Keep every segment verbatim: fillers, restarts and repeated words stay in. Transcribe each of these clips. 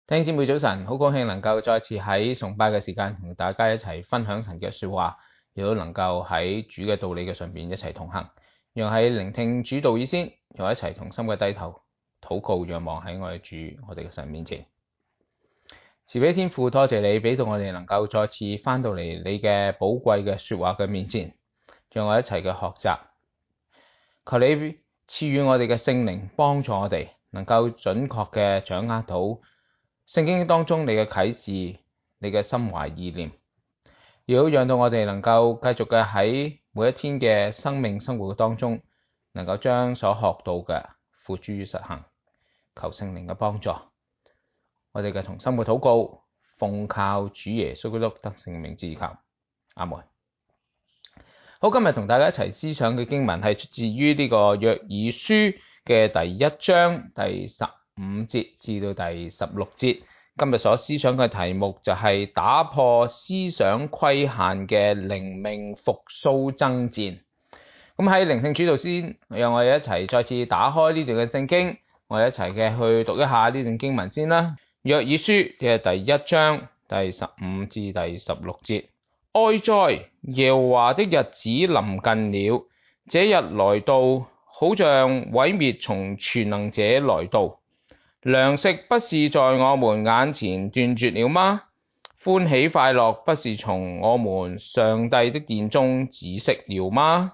弟兄姊妹早晨，好高興能夠再次喺崇拜嘅時間同大家一齊分享神嘅說話，亦都能夠喺主嘅道理嘅上邊一齊同行。讓喺聆聽主道以先，讓一齊同心嘅低頭禱告，仰望喺我哋主我哋嘅神面前。慈悲天父，多謝你俾到我哋能夠再次翻到嚟你嘅寶貴嘅說話嘅面前，讓我一齊嘅學習。求你賜予我哋嘅聖靈幫助我哋，能夠準確嘅掌握到聖經當中你嘅啟示，你嘅心懷意念，亦都讓到我哋能夠繼續嘅喺每一天嘅生命生活當中，能夠將所學到嘅付諸於實行，求聖靈嘅幫助。我哋嘅同心嘅禱告，奉靠主耶穌基督得勝名字求，阿門。好，今日同大家一齊思想嘅經文係出自於呢個約珥書嘅第一章第十五節至到第十六節。今日所思想嘅題目就係打破思想規限嘅靈命復甦爭戰。咁喺聆聽主導先，讓我哋一齊再次打開呢段嘅聖經，我哋一齊嘅去讀一下呢段經文先啦。約珥書嘅第一章第十五至第十六節。哀哉！耶和華的日子臨近了，這日來到，好像毀滅從全能者來到。糧食不是在我們眼前斷絕了嗎？歡喜快樂不是從我們上帝的殿中止息了嗎？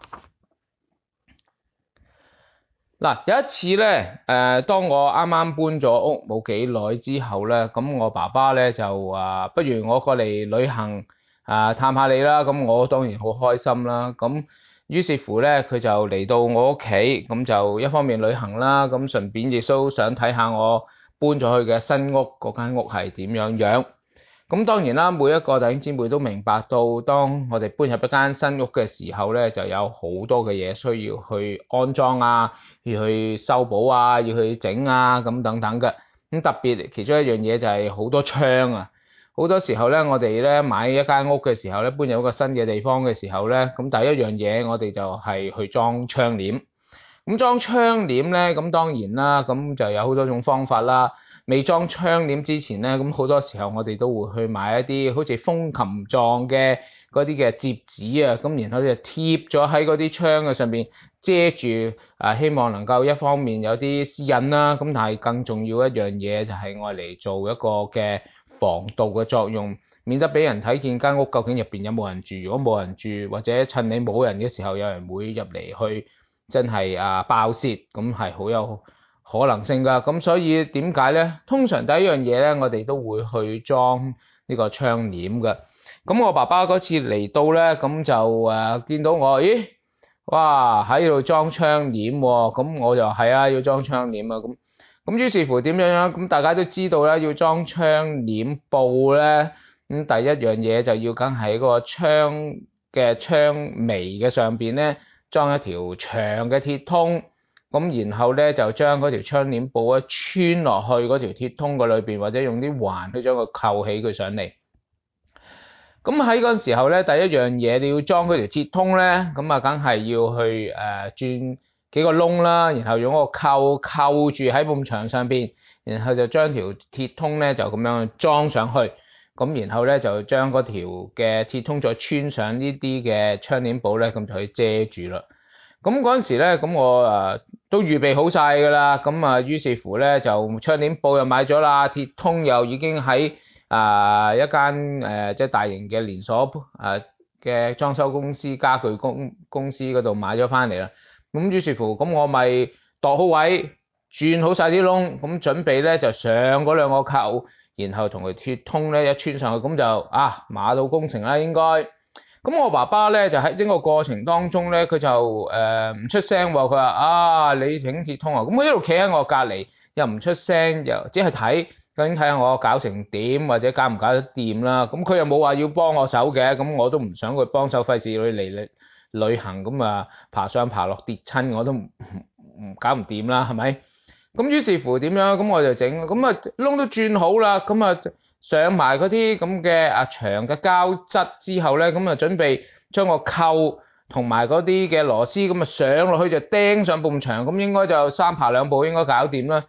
嗱，有一次咧，誒，當我啱啱搬咗屋冇幾耐之後咧，咁我爸爸咧就話，不如我過嚟旅行啊，探下你啦。咁我當然好開心啦。咁於是乎咧，佢就嚟到我屋企，咁就一方面旅行啦，咁順便亦都想睇下我搬咗去嘅新屋嗰間屋係點樣樣。咁當然啦，每一個弟兄姊妹都明白到，當我哋搬入一間新屋嘅時候咧，就有好多嘅嘢需要去安裝啊，要去修補啊，要去整啊，咁等等嘅。咁特別其中一樣嘢就係好多窗啊。好多時候咧，我哋咧買一間屋嘅時候咧，搬入一個新嘅地方嘅時候咧，咁第一樣嘢我哋就係去裝窗簾。咁裝窗簾咧，咁當然啦，咁就有好多種方法啦。未裝窗簾之前咧，咁好多時候我哋都會去買一啲好似風琴狀嘅嗰啲嘅摺紙啊，咁然後就貼咗喺嗰啲窗嘅上邊遮住啊，希望能夠一方面有啲私隱啦，咁但係更重要一樣嘢就係愛嚟做一個嘅防盜嘅作用，免得俾人睇見間屋究竟入邊有冇人住。如果冇人住，或者趁你冇人嘅時候，有人會入嚟去真係啊爆竊，咁係好有可能性㗎。咁所以點解咧？通常第一樣嘢咧，我哋都會去裝呢個窗簾㗎。咁我爸爸嗰次嚟到咧，咁就誒、啊、見到我，咦，哇喺度裝窗簾喎，咁我就係啊要裝窗簾啊咁。咁於是乎點樣樣？咁大家都知道啦，要裝窗簾布咧，咁第一樣嘢就要梗喺個窗嘅窗楣嘅上邊咧，裝一條長嘅鐵通，咁然後咧就將嗰條窗簾布一穿落去嗰條鐵通嘅裏邊，或者用啲環去將佢扣起佢上嚟。咁喺嗰陣時候咧，第一樣嘢你要裝嗰條鐵通咧，咁啊梗係要去誒、呃、轉幾個窿啦，然後用個扣扣住喺埲牆上邊，然後就將條鐵通咧就咁樣裝上去，咁然後咧就將嗰條嘅鐵通再穿上呢啲嘅窗簾布咧，咁就可以遮住啦。咁嗰陣時咧，咁我誒、呃、都預備好晒㗎啦，咁啊於是乎咧就窗簾布又買咗啦，鐵通又已經喺啊、呃、一間誒、呃、即係大型嘅連鎖誒嘅裝修公司、家具公公司嗰度買咗翻嚟啦。咁於是乎，咁我咪度好位，轉好晒啲窿，咁準備咧就上嗰兩個扣，然後同佢鐵通咧一穿上去，咁就啊馬到功成啦應該。咁我爸爸咧就喺整個過程當中咧，佢就誒唔、呃、出聲喎，佢話啊你整鐵通啊，咁佢一路企喺我隔離，又唔出聲，又只係睇究竟睇下我搞成點，或者搞唔搞得掂啦。咁佢又冇話要幫我手嘅，咁我都唔想佢幫手，費事佢嚟嚟旅行咁啊，爬上爬落跌親我都唔唔搞唔掂啦，係咪？咁於是乎點樣？咁我就整，咁啊窿都轉好啦，咁啊上埋嗰啲咁嘅啊長嘅膠質之後咧，咁啊準備將個扣同埋嗰啲嘅螺絲咁啊上落去就釘上埲牆，咁應該就三爬兩步應該搞掂啦。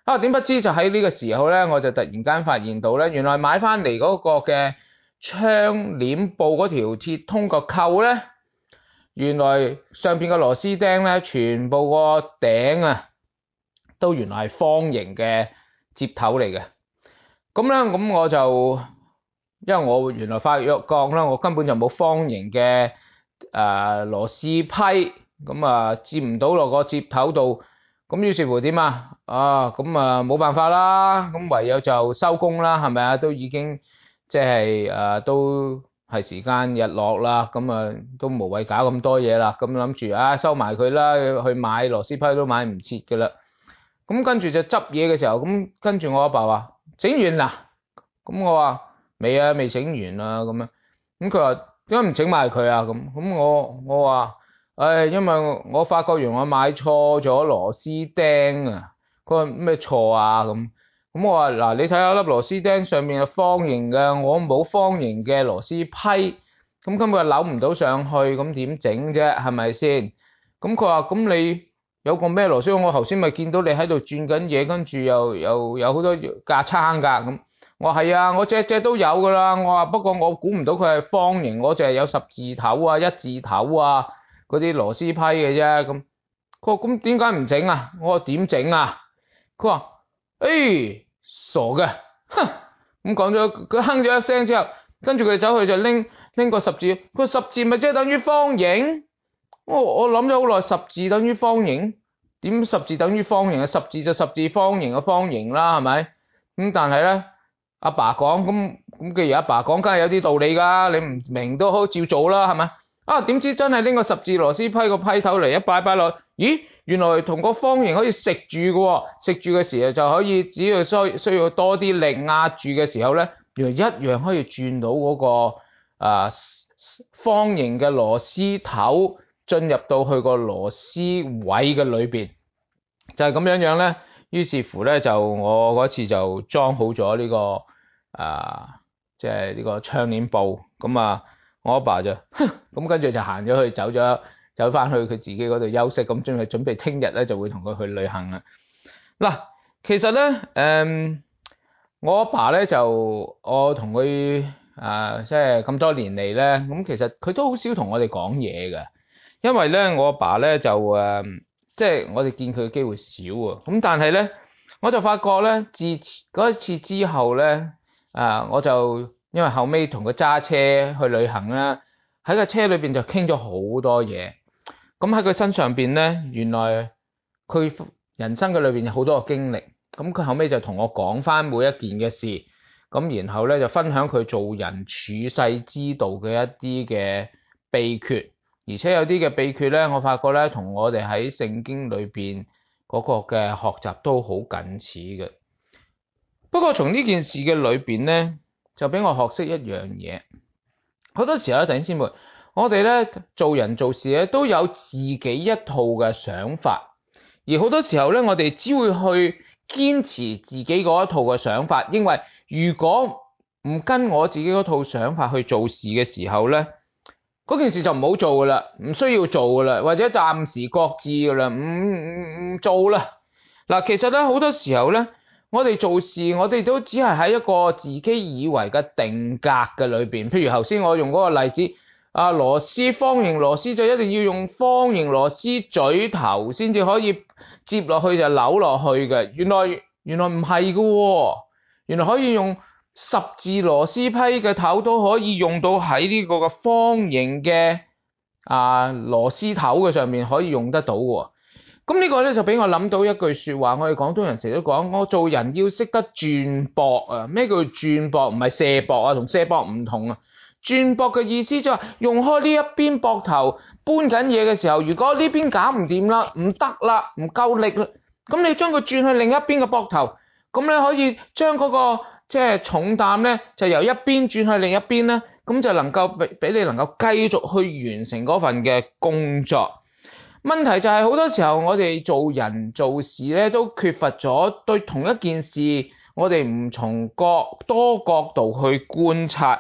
啊，點不知就喺呢個時候咧，我就突然間發現到咧，原來買翻嚟嗰個嘅窗簾布嗰條鐵通個扣咧，原來上邊嘅螺絲釘咧，全部個頂啊，都原來係方形嘅接頭嚟嘅。咁咧，咁我就因為我原來發覺啦，我根本就冇方形嘅誒螺絲批，咁啊接唔到落個接頭度。咁於是乎點啊？啊，咁啊冇辦法啦，咁唯有就收工啦，係咪啊？都已經即係誒，都係時間日落啦，咁啊都無謂搞咁多嘢啦，咁諗住啊收埋佢啦，去買螺絲批都買唔切㗎啦。咁跟住就執嘢嘅時候，咁跟住我阿爸話整完啦，咁我話未啊，未整完啊，咁樣，咁佢話點解唔整埋佢啊？咁咁我我話。唉，因為我發覺原來我買錯咗螺絲釘啊！佢話咩錯啊？咁咁我話嗱，你睇下粒螺絲釘上面係方形嘅，我冇方形嘅螺絲批，咁根本扭唔到上去，咁點整啫？係咪先？咁佢話咁你有個咩螺絲？我頭先咪見到你喺度轉緊嘢，跟住又又有好多架撐㗎咁。我話係啊，我隻隻都有㗎啦。我話不過我估唔到佢係方形，我淨係有十字頭啊、一字頭啊。嗰啲螺絲批嘅啫，咁佢話咁點解唔整啊？我話點整啊？佢話誒傻嘅，哼！咁講咗，佢哼咗一聲之後，跟住佢走去就拎拎個十字，佢話十字咪即係等於方形？我我諗咗好耐，十字等於方形？點十字等於方形啊？十字就十字方形嘅方形啦，係咪？咁但係咧，阿爸講咁咁，既然阿爸講，梗係有啲道理㗎，你唔明都好照做啦，係咪？啊！點知真係拎個十字螺絲批個批頭嚟一擺擺落，咦？原來同個方形可以食住嘅喎，食住嘅時候就可以，只要需需要多啲力壓住嘅時候咧，原來一樣可以轉到嗰、那個啊方形嘅螺絲頭進入到去個螺絲位嘅裏邊，就係、是、咁樣樣咧。於是乎咧，就我嗰次就裝好咗呢、這個啊，即係呢個窗簾布咁啊。我阿爸就，咁跟住就行咗去，走咗，走翻去佢自己嗰度休息，咁準備準備聽日咧就會同佢去旅行啦。嗱，其實咧，誒、嗯，我阿爸咧就，我同佢啊，即係咁多年嚟咧，咁其實佢都好少同我哋講嘢嘅，因為咧我阿爸咧就誒，即係我哋見佢嘅機會少啊。咁但係咧，我就發覺咧，自嗰一次之後咧，啊，我就。因為後尾同佢揸車去旅行啦，喺個車裏邊就傾咗好多嘢。咁喺佢身上邊咧，原來佢人生嘅裏邊有好多個經歷。咁佢後尾就同我講翻每一件嘅事，咁然後咧就分享佢做人處世之道嘅一啲嘅秘訣，而且有啲嘅秘訣咧，我發覺咧同我哋喺聖經裏邊嗰個嘅學習都好近似嘅。不過從呢件事嘅裏邊咧，就俾我學識一樣嘢。好多時候咧，弟兄姊妹，我哋咧做人做事咧都有自己一套嘅想法，而好多時候咧，我哋只會去堅持自己嗰一套嘅想法，因為如果唔跟我自己嗰套想法去做事嘅時候咧，嗰件事就唔好做噶啦，唔需要做噶啦，或者暫時擱置噶啦，唔唔唔做啦。嗱，其實咧好多時候咧，我哋做事，我哋都只係喺一個自己以為嘅定格嘅裏邊。譬如頭先我用嗰個例子，啊螺絲方形螺絲就一定要用方形螺絲嘴頭先至可以接落去就扭落去嘅。原來原來唔係嘅喎，原來可以用十字螺絲批嘅頭都可以用到喺呢個嘅方形嘅啊螺絲頭嘅上面可以用得到喎。咁呢個咧就俾我諗到一句說話，我哋廣東人成日都講，我做人要識得轉膊啊！咩叫轉膊？唔係卸膊啊，同卸膊唔同啊。轉膊嘅意思就係用開呢一邊膊頭搬緊嘢嘅時候，如果呢邊搞唔掂啦，唔得啦，唔夠力啦，咁你將佢轉去另一邊嘅膊頭，咁你可以將嗰個即係重擔咧，就由一邊轉去另一邊咧，咁就能夠俾俾你能夠繼續去完成嗰份嘅工作。問題就係好多時候我哋做人做事咧都缺乏咗對同一件事我哋唔從各多角度去觀察，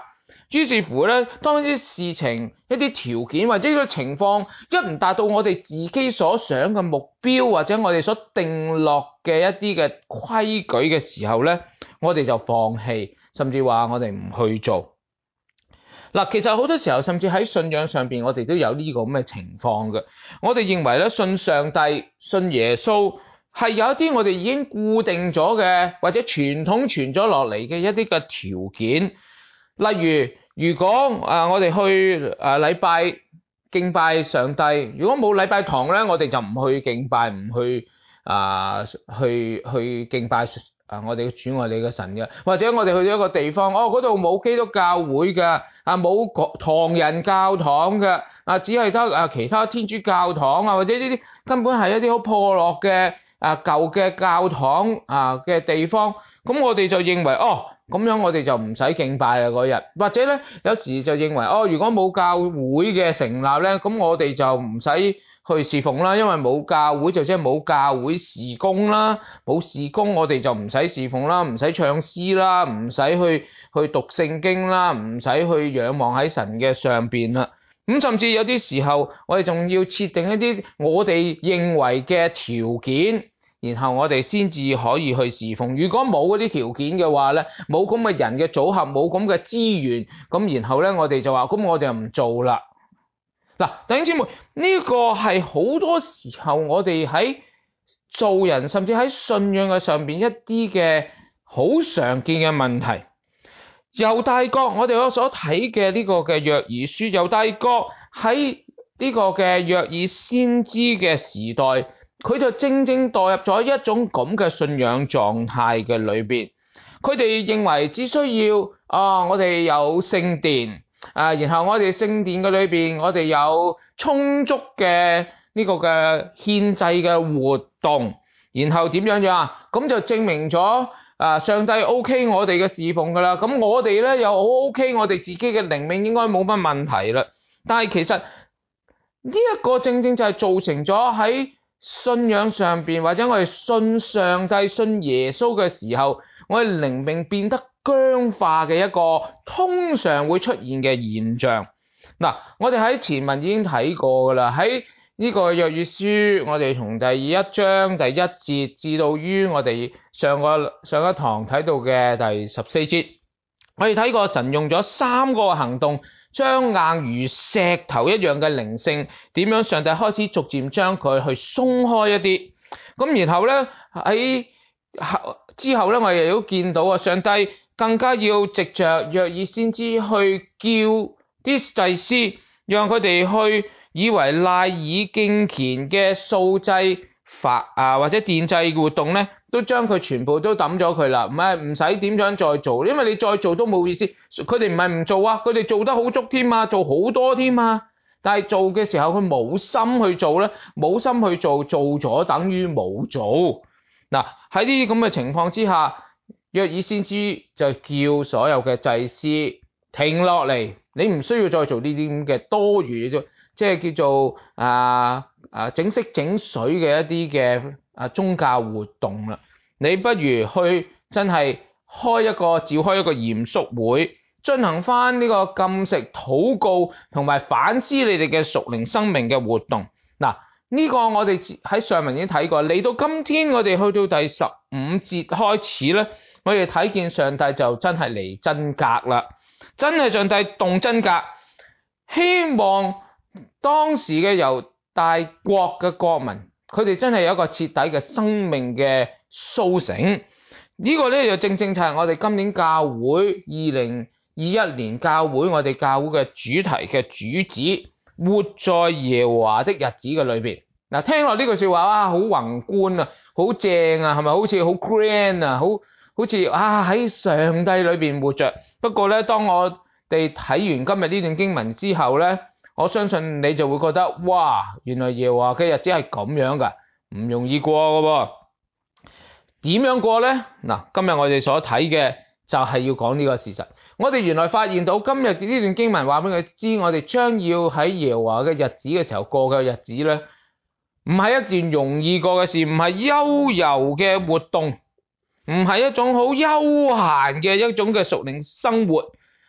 於是乎咧，當啲事情、一啲條件或者呢個情況一唔達到我哋自己所想嘅目標，或者我哋所定落嘅一啲嘅規矩嘅時候咧，我哋就放棄，甚至話我哋唔去做。嗱，其實好多時候，甚至喺信仰上邊，我哋都有呢個咁嘅情況嘅。我哋認為咧，信上帝、信耶穌係有一啲我哋已經固定咗嘅，或者傳統傳咗落嚟嘅一啲嘅條件。例如，如果啊我哋去啊禮拜敬拜上帝，如果冇禮拜堂咧，我哋就唔去敬拜，唔去啊去去敬拜啊我哋嘅主，我哋嘅神嘅。或者我哋去咗一個地方，哦嗰度冇基督教會嘅，啊冇唐人教堂嘅，啊只係得啊其他天主教堂啊，或者呢啲根本係一啲好破落嘅啊舊嘅教堂啊嘅地方，咁我哋就認為哦。咁樣我哋就唔使敬拜啦嗰日，或者咧有時就認為哦，如果冇教會嘅成立咧，咁我哋就唔使去侍奉啦，因為冇教會就即係冇教會事工啦，冇事工我哋就唔使侍奉啦，唔使唱詩啦，唔使去去讀聖經啦，唔使去仰望喺神嘅上邊啦。咁甚至有啲時候我哋仲要設定一啲我哋認為嘅條件。然後我哋先至可以去侍奉。如果冇嗰啲條件嘅話咧，冇咁嘅人嘅組合，冇咁嘅資源，咁然後咧我哋就話，咁我哋就唔做啦。嗱，弟兄姊妹，呢個係好多時候我哋喺做人，甚至喺信仰嘅上邊一啲嘅好常見嘅問題。猶大國，我哋所睇嘅呢個嘅約珥書，猶大國喺呢個嘅約珥先知嘅時代。佢就正正墮入咗一種咁嘅信仰狀態嘅裏邊，佢哋認為只需要啊、哦，我哋有聖殿啊，然後我哋聖殿嘅裏邊，我哋有充足嘅呢個嘅獻祭嘅活動，然後點樣樣啊？咁就證明咗啊，上帝 OK 我哋嘅侍奉噶啦，咁我哋咧又好 OK，我哋自己嘅靈命應該冇乜問題啦。但係其實呢一個正正就係造成咗喺信仰上邊，或者我哋信上帝、信耶穌嘅時候，我哋靈命變得僵化嘅一個通常會出現嘅現象。嗱，我哋喺前文已經睇過噶啦，喺呢個約珥書，我哋從第一章第一節至到於我哋上個上一堂睇到嘅第十四節，我哋睇過神用咗三個行動。將硬如石頭一樣嘅靈性，點樣上帝開始逐漸將佢去鬆開一啲，咁然後咧喺之後咧，我哋亦都見到啊，上帝更加要藉着約珥先知去叫啲祭司，讓佢哋去以為賴以敬虔嘅素祭法啊或者奠祭活動咧，都將佢全部都抌咗佢啦，唔係唔使點樣再做，因為你再做都冇意思。佢哋唔係唔做啊，佢哋做得好足添啊，做好多添啊。但係做嘅時候佢冇心去做咧，冇心去做，做咗等於冇做。嗱，喺呢啲咁嘅情況之下，約珥先知就叫所有嘅祭司停落嚟，你唔需要再做呢啲咁嘅多餘嘅，即係叫做啊啊整色整水嘅一啲嘅啊宗教活動啦。你不如去真係開一個召開一個嚴肅會，進行翻呢個禁食、禱告同埋反思你哋嘅屬靈生命嘅活動。嗱，呢個我哋喺上文已經睇過，嚟到今天我哋去到第十五節開始咧，我哋睇見上帝就真係嚟真格啦，真係上帝動真格，希望當時嘅猶大國嘅國民，佢哋真係有一個徹底嘅生命嘅甦醒。呢個咧就正正就係我哋今年教會二零二一年教會我哋教會嘅主題嘅主旨，活在耶和華的日子嘅裏邊。嗱，聽落呢句說話啊，好宏觀啊，好正啊，係咪好似好 grand 啊，好好似啊喺上帝裏邊活着。不過咧，當我哋睇完今日呢段經文之後咧，我相信你就會覺得，哇，原來耶和華嘅日子係咁樣噶，唔容易過噶噃。點樣過呢？嗱，今日我哋所睇嘅就係要講呢個事實。我哋原來發現到今日呢段經文話俾佢知，我哋將要喺耶和華嘅日子嘅時候過嘅日子呢，唔係一件容易過嘅事，唔係悠遊嘅活動，唔係一種好悠閒嘅一種嘅屬靈生活。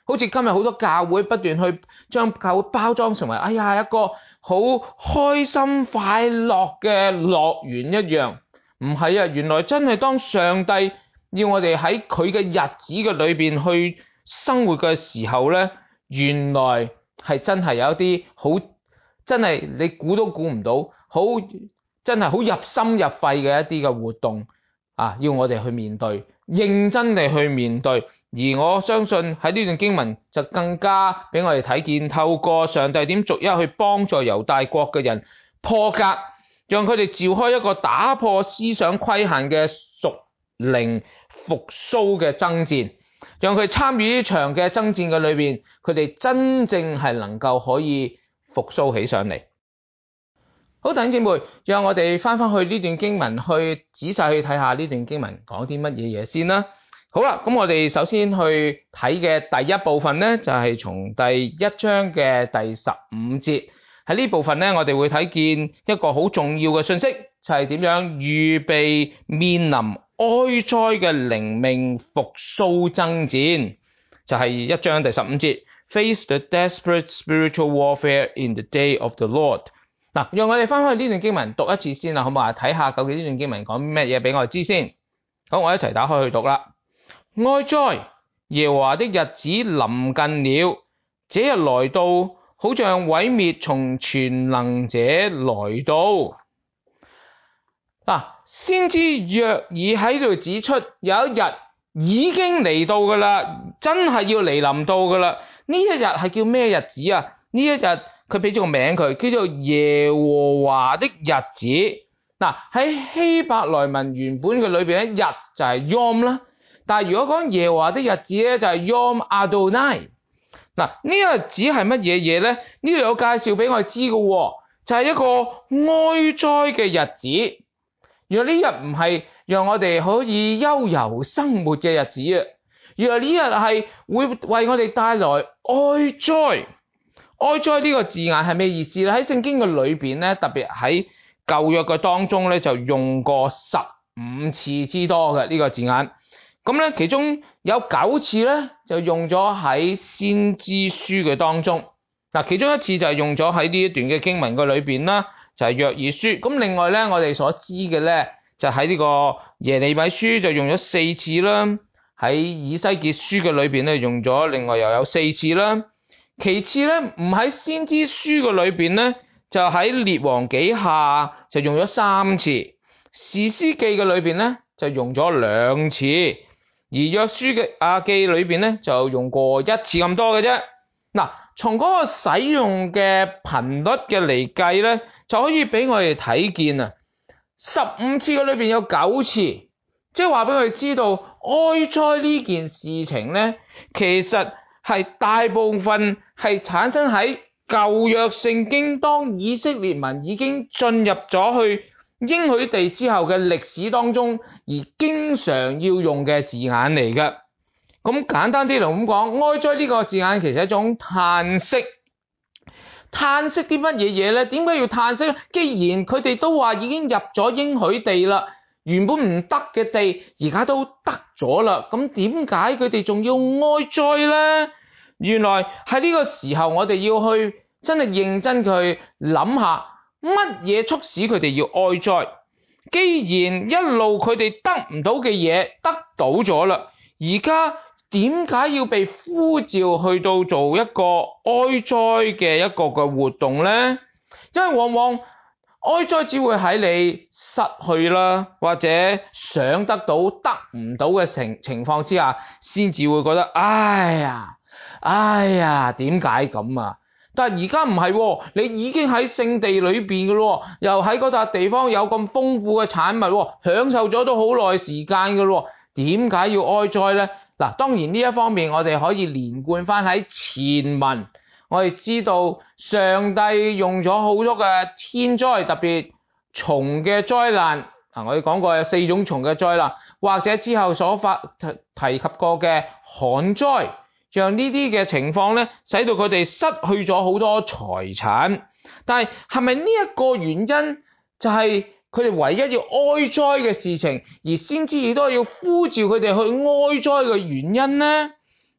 好似今日好多教會不斷去將教會包裝成為哎呀一個好開心快樂嘅樂園一樣。唔係啊，原來真係當上帝要我哋喺佢嘅日子嘅裏邊去生活嘅時候咧，原來係真係有一啲好真係你估都估唔到，好真係好入心入肺嘅一啲嘅活動啊，要我哋去面對，認真地去面對。而我相信喺呢段經文就更加俾我哋睇見，透過上帝點逐一去幫助猶大國嘅人破格，讓佢哋召開一個打破思想規限嘅屬靈復甦嘅爭戰，讓佢參與呢場嘅爭戰嘅裏邊，佢哋真正係能夠可以復甦起上嚟。好，弟兄姊妹，讓我哋翻返去呢段經文，去仔細去睇下呢段經文講啲乜嘢嘢先啦。好啦，咁我哋首先去睇嘅第一部分呢，就係從第一章嘅第十五節。喺呢部分呢，我哋會睇見一個好重要嘅信息，就係點樣預備面臨哀災嘅靈命復甦爭戰。就係一章第十五節 ，Face the desperate spiritual warfare in the day of the Lord。嗱，讓我哋翻返去呢段經文讀一次先啦，好唔好啊？睇下究竟呢段經文講咩嘢俾我哋知先。好，我一齊打開去讀啦。哀哉！耶和華的日子臨近了，這日來到，好像毀滅從全能者來到。嗱，先知約珥喺度指出，有一日已經嚟到噶啦，真係要嚟臨到噶啦。呢一日係叫咩日子啊？呢一日佢俾咗個名佢，叫做耶和華的日子。嗱，喺希伯來文原本嘅裏邊咧，日就係 Yom 啦。但係如果講耶和華的日子咧，就係 Yom Adonai。嗱，呢個日子係乜嘢嘢咧？呢度有介紹俾我哋知嘅，就係一個哀哉嘅日子。原來呢日唔係讓我哋可以悠遊生活嘅日子啊！原來呢日係會為我哋帶來哀哉。哀哉呢個字眼係咩意思咧？喺聖經嘅裏邊咧，特別喺舊約嘅當中咧，就用過十五次之多嘅呢個字眼。咁咧，其中有九次咧，就用咗喺先知書嘅當中。嗱，其中一次就係用咗喺呢一段嘅經文嘅裏邊啦，就係約珥書。咁另外咧，我哋所知嘅咧，就喺呢個耶利米書就用咗四次啦。喺以西結書嘅裏邊咧，用咗另外又有四次啦。其次咧，唔喺先知書嘅裏邊咧，就喺列王紀下就用咗三次。士師記嘅裏邊咧，就用咗兩次。而約書嘅亞記裏邊咧，就用過一次咁多嘅啫。嗱，從嗰個使用嘅頻率嘅嚟計咧，就可以俾我哋睇見啊，十五次嘅裏邊有九次，即係話俾我哋知道哀哉呢件事情咧，其實係大部分係產生喺舊約聖經，當以色列民已經進入咗去應許地之後嘅歷史當中，而經常要用嘅字眼嚟嘅。咁簡單啲嚟咁講，哀哉呢個字眼其實係一種嘆息。嘆息啲乜嘢嘢咧？點解要嘆息咧？既然佢哋都話已經入咗應許地啦，原本唔得嘅地而家都得咗啦，咁點解佢哋仲要哀哉咧？原來喺呢個時候，我哋要去真係認真去諗下，乜嘢促使佢哋要哀哉？既然一路佢哋得唔到嘅嘢得到咗啦，而家點解要被呼召去到做一個哀哉嘅一個嘅活動呢？因為往往哀哉只會喺你失去啦，或者想得到得唔到嘅情情況之下，先至會覺得哎呀，哎呀，點解咁啊？但係而家唔係，你已經喺聖地裏邊嘅咯，又喺嗰笪地方有咁豐富嘅產物，享受咗都好耐時間嘅咯，點解要哀哉呢？嗱，當然呢一方面我哋可以連貫翻喺前文，我哋知道上帝用咗好多嘅天災，特別蟲嘅災難。嗱，我哋講過有四種蟲嘅災難，或者之後所發提及過嘅旱災。讓呢啲嘅情況咧，使到佢哋失去咗好多財產。但係係咪呢一個原因就係佢哋唯一要哀哉嘅事情，而先知亦都要呼召佢哋去哀哉嘅原因呢？嗱，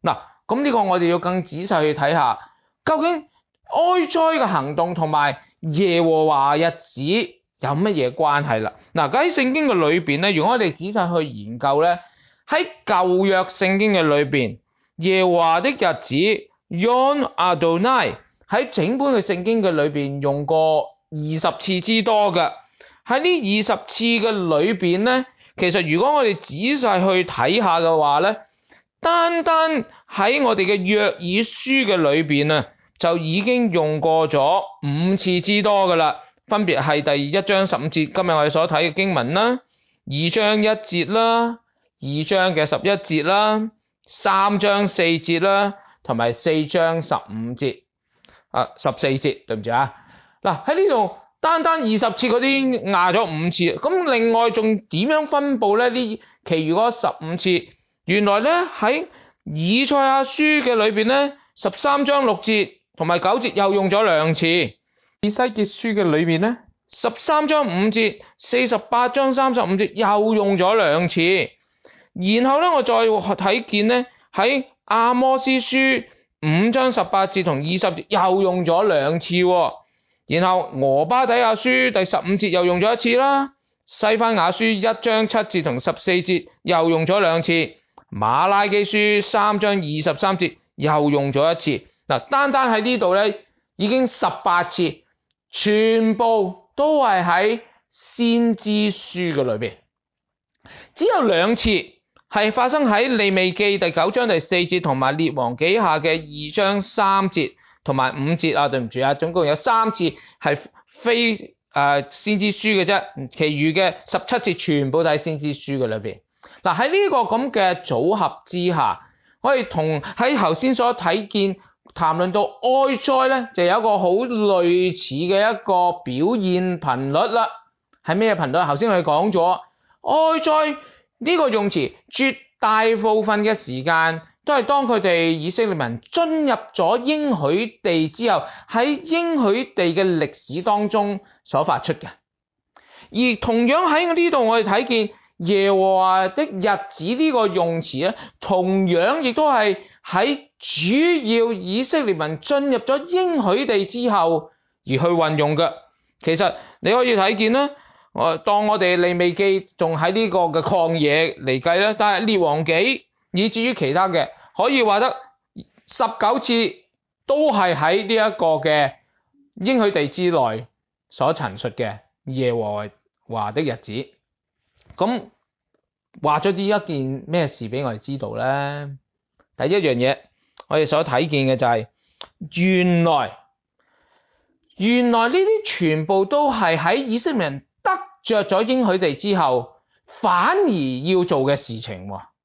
咁呢個我哋要更仔細去睇下，究竟哀哉嘅行動同埋耶和華日子有乜嘢關係啦？嗱，喺聖經嘅裏邊咧，如果我哋仔細去研究咧，喺舊約聖經嘅裏邊，耶和華的日子 Yom Adonai 喺整本嘅聖經嘅裏邊用過二十次之多嘅。喺呢二十次嘅裏邊咧，其實如果我哋仔細去睇下嘅話咧，單單喺我哋嘅約珥書嘅裏邊啊，就已經用過咗五次之多噶啦。分別係第一章十五節，今日我哋所睇嘅經文啦，二章一節啦，二章嘅十一節啦，三章四節啦，同埋四章十五節，啊十四節，對唔住啊。嗱，喺呢度單單二十次嗰啲壓咗五次，咁另外仲點樣分佈咧？呢其餘嗰十五次，原來咧喺以賽亞書嘅裏邊咧，十三章六節同埋九節又用咗兩次。以西結書嘅裏面咧，十三章五節、四十八章三十五節又用咗兩次。然後咧，我再睇見咧喺阿摩司書五章十八節同二十節又用咗兩次。然後俄巴底亞書第十五節又用咗一次啦。西番雅書一章七節同十四節又用咗兩次。馬拉基書三章二十三節又用咗一次。嗱，單單喺呢度咧已經十八次。全部都係喺先知書嘅裏邊，只有兩次係發生喺利未記第九章第四節同埋列王紀下嘅二章三節同埋五節啊，對唔住啊，總共有三次係非誒、呃、先知書嘅啫，其餘嘅十七節全部都喺先知書嘅裏邊。嗱，喺呢個咁嘅組合之下，我哋同喺頭先所睇見。談論到哀哉咧，就有一個好類似嘅一個表現頻率啦。係咩頻率？頭先我哋講咗哀哉呢個用詞，絕大部分嘅時間都係當佢哋以色列民進入咗應許地之後，喺應許地嘅歷史當中所發出嘅。而同樣喺呢度我哋睇見耶和華的日子呢個用詞咧，同樣亦都係喺主要以色列民進入咗應許地之後而去運用嘅。其實你可以睇見啦，我當我哋利未記仲喺呢個嘅曠野嚟計啦，但係列王紀以至於其他嘅，可以話得十九次都係喺呢一個嘅應許地之內所陳述嘅耶和華的日子。咁話咗呢一件咩事俾我哋知道咧？第一樣嘢，我哋所睇見嘅就係、是、原來原來呢啲全部都係喺以色列人得着咗應許地之後，反而要做嘅事情。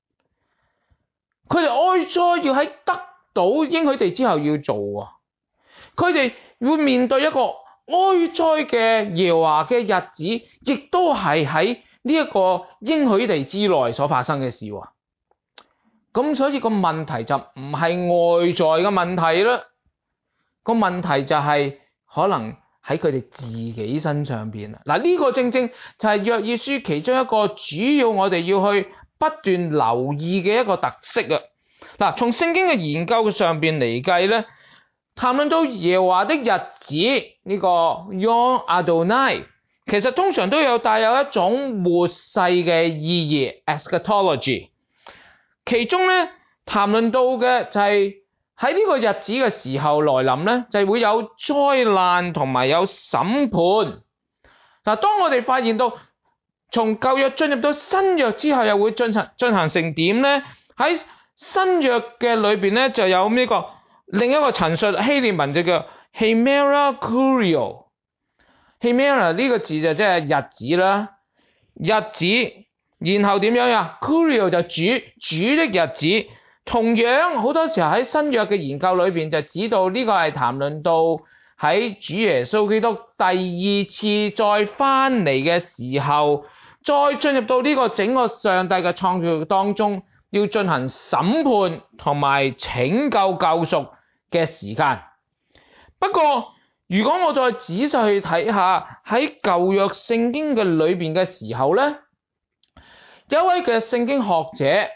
佢哋哀哉要喺得到應許地之後要做，佢哋會面對一個哀哉嘅耶和華嘅日子，亦都係喺呢一個應許地之內所發生嘅事。咁所以個問題就唔係外在嘅問題啦，個問題就係可能喺佢哋自己身上邊啦。嗱，呢個正正就係約珥書其中一個主要我哋要去不斷留意嘅一個特色啊。嗱，從聖經嘅研究上邊嚟計咧，談論到耶和華的日子呢個 Yom Adonai， 其實通常都有帶有一種末世嘅意義 eschatology。其中咧談論到嘅就係喺呢個日子嘅時候來臨咧，就係會有災難同埋有審判。嗱，當我哋發現到從舊約進入到新約之後，又會進行進行成點咧？喺新約嘅裏邊咧，就有呢個另一個陳述，希臘文就叫 Hemera Kurios。Hemera 呢個字就即係日子啦，日子。然後點樣呀 Kurios 就主主的日子。同樣好多時候喺新約嘅研究裏邊就指到呢個係談論到喺主耶穌基督第二次再翻嚟嘅時候，再進入到呢個整個上帝嘅創造當中，要進行審判同埋拯救救贖嘅時間。不過如果我再仔細去睇下喺舊約聖經嘅裏邊嘅時候咧，有一位嘅聖經學者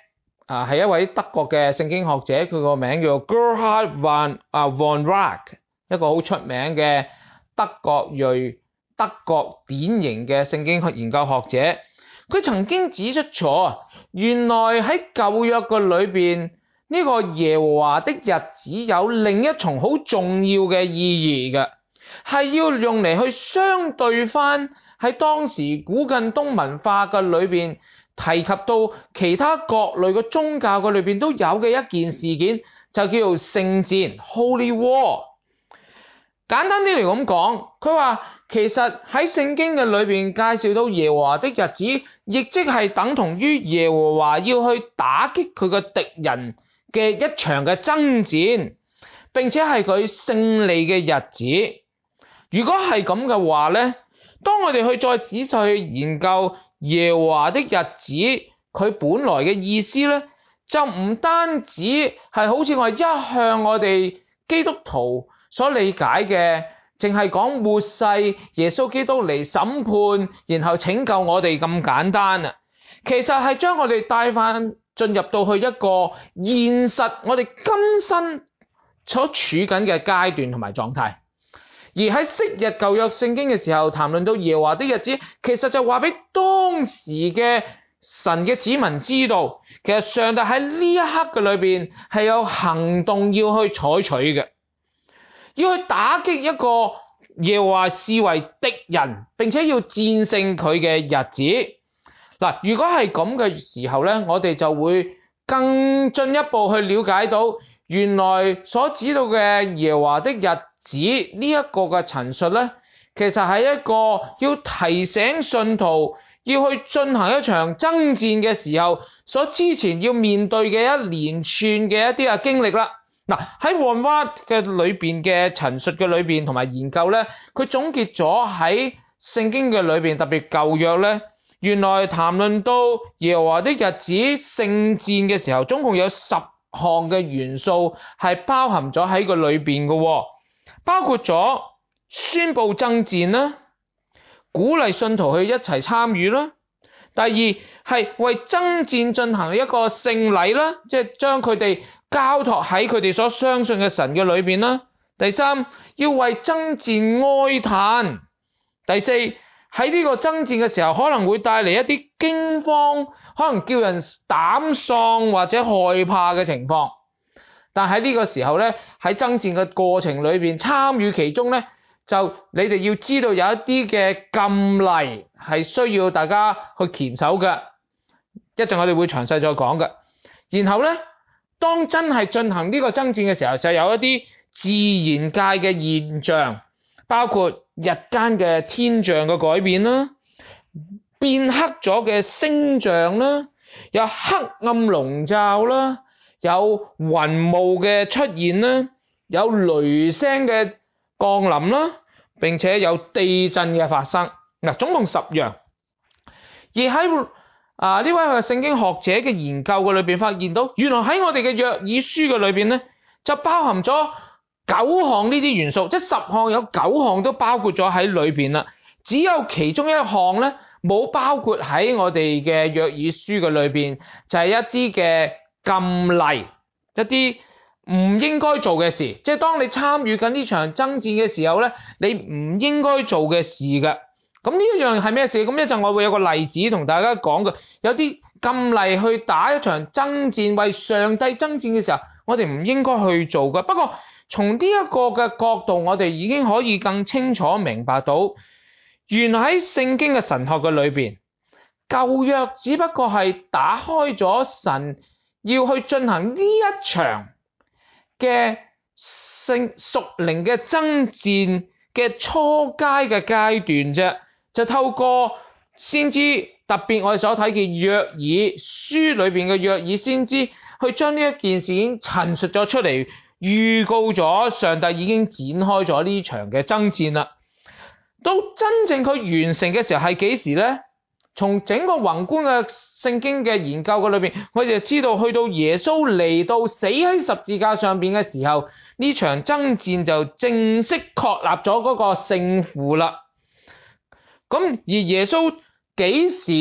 啊係一位德國嘅聖經學者，佢個名叫 Gerhard von 啊 von Rach， 一個好出名嘅德國裔德國典型嘅聖經研究學者。佢曾經指出咗，原來喺舊約嘅裏邊，呢個耶和華的日子有另一重好重要嘅意義嘅，係要用嚟去相對翻喺當時古近東文化嘅裏邊提及到其他各類嘅宗教嘅裏邊都有嘅一件事件，就叫做聖戰 Holy War。簡單啲嚟咁講，佢話其實喺聖經嘅裏邊介紹到耶和華的日子，亦即係等同於耶和華要去打擊佢嘅敵人嘅一場嘅爭戰，並且係佢勝利嘅日子。如果係咁嘅話咧，當我哋去再仔細去研究耶和華的日子佢本來嘅意思咧，就唔單止係好似我哋一向我哋基督徒所理解嘅，淨係講末世耶穌基督嚟審判然後拯救我哋咁簡單啊。其實係將我哋帶翻進入到去一個現實我哋今生所處緊嘅階段同埋狀態。而喺昔日舊約聖經嘅時候談論到耶和華的日子，其實就話俾當時嘅神嘅子民知道，其實上帝喺呢一刻嘅裏邊係有行動要去採取嘅，要去打擊一個耶和華視為敵人，並且要戰勝佢嘅日子。嗱，如果係咁嘅時候咧，我哋就會更進一步去了解到，原來所指到嘅耶和華的日子呢一個嘅陳述咧，其實係一個要提醒信徒要去進行一場爭戰嘅時候，所之前要面對嘅一連串嘅一啲嘅經歷啦。嗱，喺 von Rach 嘅裏邊嘅陳述嘅裏邊同埋研究咧，佢總結咗喺聖經嘅裏邊，特別舊約咧，原來談論到耶和華的日子聖戰嘅時候，總共有十項嘅元素係包含咗喺個裏邊嘅，包括咗宣布爭戰啦，鼓勵信徒去一齊參與啦。第二係為爭戰進行一個聖禮啦，即係將佢哋交託喺佢哋所相信嘅神嘅裏邊啦。第三，要為爭戰哀嘆。第四，喺呢個爭戰嘅時候可能會帶嚟一啲驚慌，可能叫人膽喪或者害怕嘅情況。但喺呢個時候咧，喺爭戰嘅過程裏邊參與其中咧，就你哋要知道有一啲嘅禁例係需要大家去堅守嘅，一陣我哋會詳細再講嘅。然後咧，當真係進行呢個爭戰嘅時候，就有一啲自然界嘅現象，包括日間嘅天象嘅改變啦，變黑咗嘅星象啦，有黑暗籠罩啦，有雲霧嘅出現啦，有雷聲嘅降臨啦，並且有地震嘅發生。嗱，總共十樣。而喺啊呢位聖經學者嘅研究嘅裏邊發現到，原來喺我哋嘅約珥書嘅裏邊咧，就包含咗九項呢啲元素，即係十項有九項都包括咗喺裏邊啦。只有其中一項咧冇包括喺我哋嘅約珥書嘅裏邊，就係一啲嘅禁例，一啲唔應該做嘅事，即係當你參與緊呢場爭戰嘅時候咧，你唔應該做嘅事嘅。咁呢一樣係咩事？咁一陣我會有個例子同大家講嘅。有啲禁例去打一場爭戰，為上帝爭戰嘅時候，我哋唔應該去做嘅。不過從呢一個嘅角度，我哋已經可以更清楚明白到，原來喺聖經嘅神學嘅裏邊，舊約只不過係打開咗神要去進行呢一場嘅聖屬靈嘅爭戰嘅初階嘅階段啫，就透過先知，特別我哋所睇嘅約珥書裏邊嘅約珥先知，去將呢一件事已經陳述咗出嚟，預告咗上帝已經展開咗呢場嘅爭戰啦。到真正佢完成嘅時候係幾時呢？從整個宏觀嘅聖經嘅研究嘅裏邊，我哋就知道去到耶穌嚟到死喺十字架上邊嘅時候，呢場爭戰就正式確立咗嗰個勝負啦。咁而耶穌幾時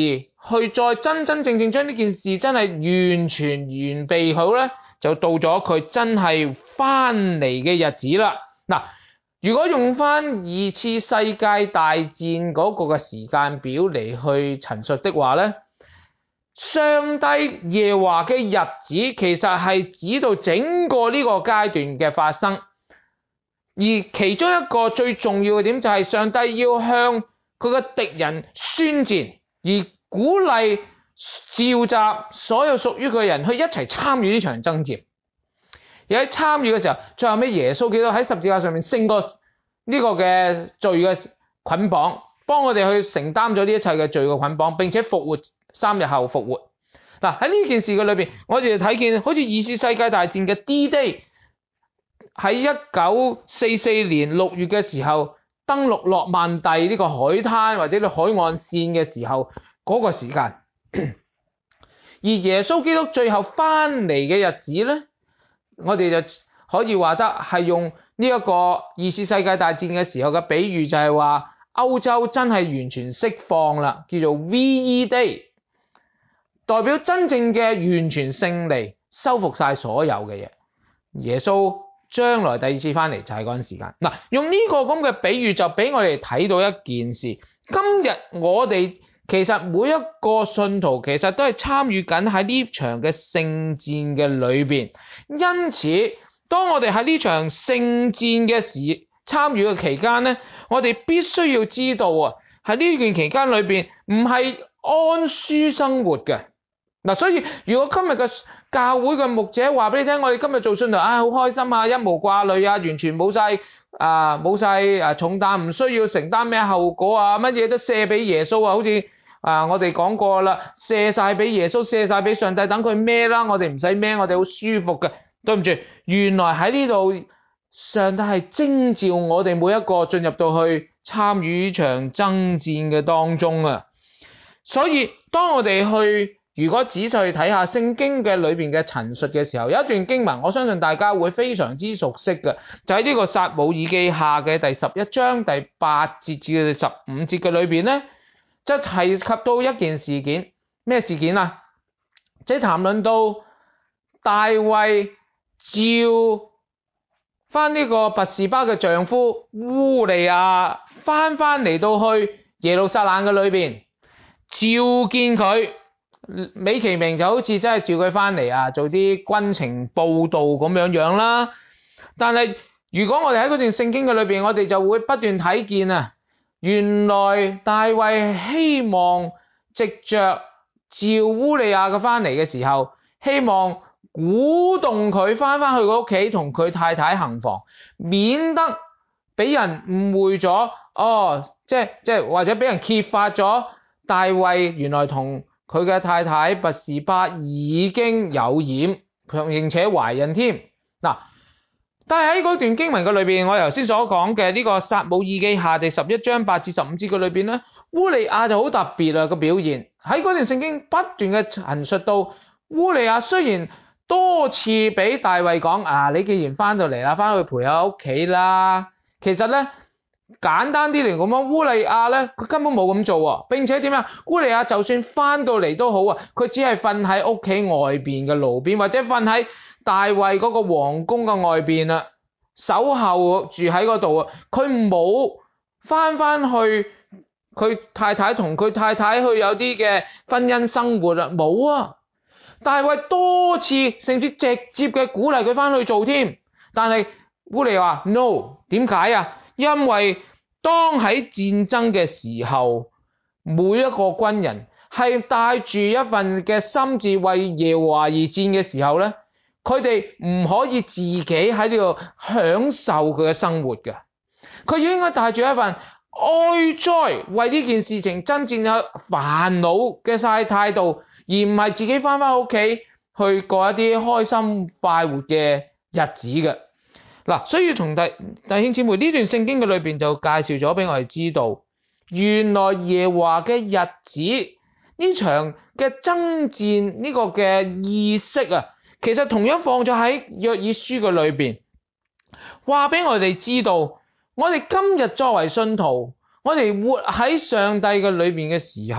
去再真真正正將呢件事真係完全完備好咧，就到咗佢真係翻嚟嘅日子啦。嗱，如果用翻二次世界大戰嗰個嘅時間表嚟去陳述的話咧，上帝耶和華嘅日子其實係指到整個呢個階段嘅發生，而其中一個最重要嘅點就係上帝要向佢嘅敵人宣戰，而鼓勵召集所有屬於佢嘅人去一齊參與呢場爭戰。而喺參與嘅時候，最後尾耶穌基督喺十字架上面勝過呢個嘅罪嘅捆綁，幫我哋去承擔咗呢一切嘅罪嘅捆綁，並且復活，三日後復活。嗱，喺呢件事嘅裏邊，我哋就睇見好似二次世界大戰嘅 D-Day 喺一九四四年六月嘅時候登陸諾曼第呢個海灘或者呢海岸線嘅時候嗰個時間，而耶穌基督最後翻嚟嘅日子咧，我哋就可以話得係用呢一個二次世界大戰嘅時候嘅比喻，就係話歐洲真係完全釋放啦，叫做 V E Day， 代表真正嘅完全勝利，收復晒所有嘅嘢。耶穌將來第二次翻嚟就係嗰陣時間。嗱，用呢個咁嘅比喻就俾我哋睇到一件事，今日我哋其實每一個信徒其實都係參與緊喺呢場嘅聖戰嘅裏邊，因此當我哋喺呢場聖戰嘅時參與嘅期間咧，我哋必須要知道啊，喺呢段期間裏邊唔係安舒生活嘅。嗱，所以如果今日嘅教會嘅牧者話俾你聽，我哋今日做信徒啊，好開心啊，一無掛慮啊，完全冇晒啊冇晒啊重擔，唔需要承擔咩後果啊，乜嘢都卸俾耶穌啊，好似啊我哋講過啦，卸晒俾耶穌，卸晒俾上帝，等佢孭啦，我哋唔使孭，我哋好舒服嘅。對唔住，原來喺呢度上帝係徵召我哋每一個進入到去參與呢場爭戰嘅當中啊。所以當我哋去如果仔細去睇下聖經嘅裏邊嘅陳述嘅時候，有一段經文我相信大家會非常之熟悉嘅，就喺呢個撒母耳記下嘅第十一章第八節至第十五節嘅裏邊咧，即係提及到一件事件。咩事件啊？即係談論到大衛召翻呢個拔示巴嘅丈夫烏利亞翻翻嚟到去耶路撒冷嘅裏邊召見佢，美其名就好似真係召佢翻嚟啊，做啲軍情報道咁樣樣啦。但係如果我哋喺嗰段聖經嘅裏邊，我哋就會不斷睇見啊，原來大衛希望藉着召烏利亞嘅翻嚟嘅時候，希望鼓動佢翻翻去佢屋企同佢太太行房，免得俾人誤會咗，哦，即係即係或者俾人揭發咗大衛原來同佢嘅太太拔示巴已經有染，並且懷孕添。嗱，但係喺嗰段經文嘅裏邊，我頭先所講嘅呢個撒母耳記下第十一章八至十五節嘅裏邊咧，烏利亞就好特別啦個表現。喺嗰段聖經不斷嘅陳述到，烏利亞雖然多次俾大衛講啊，你既然翻到嚟啦，翻去陪下屋企啦。其實咧，簡單啲嚟講，烏利亞咧佢根本冇咁做喎，並且點啊？烏利亞就算翻到嚟都好啊，佢只係瞓喺屋企外邊嘅路邊，或者瞓喺大衛嗰個皇宮嘅外邊啊，守候住喺嗰度啊。佢冇翻翻去佢太太同佢太太去有啲嘅婚姻生活啊，冇啊。大衛多次甚至直接嘅鼓勵佢翻去做添，但係烏利亞話 no， 點解啊？因為當喺戰爭嘅時候，每一個軍人係帶住一份嘅心志為耶和華而戰嘅時候咧，佢哋唔可以自己喺呢度享受佢嘅生活嘅，佢應該帶住一份哀哉為呢件事情真正有煩惱嘅晒態度，而唔係自己翻翻屋企去過一啲開心快活嘅日子嘅。嗱，所以同弟弟兄姊妹呢段聖經嘅裏邊就介紹咗俾我哋知道，原來耶和華嘅日子呢場嘅爭戰呢個嘅意識啊，其實同樣放咗喺約珥書嘅裏邊，話俾我哋知道，我哋今日作為信徒，我哋活喺上帝嘅裏邊嘅時候，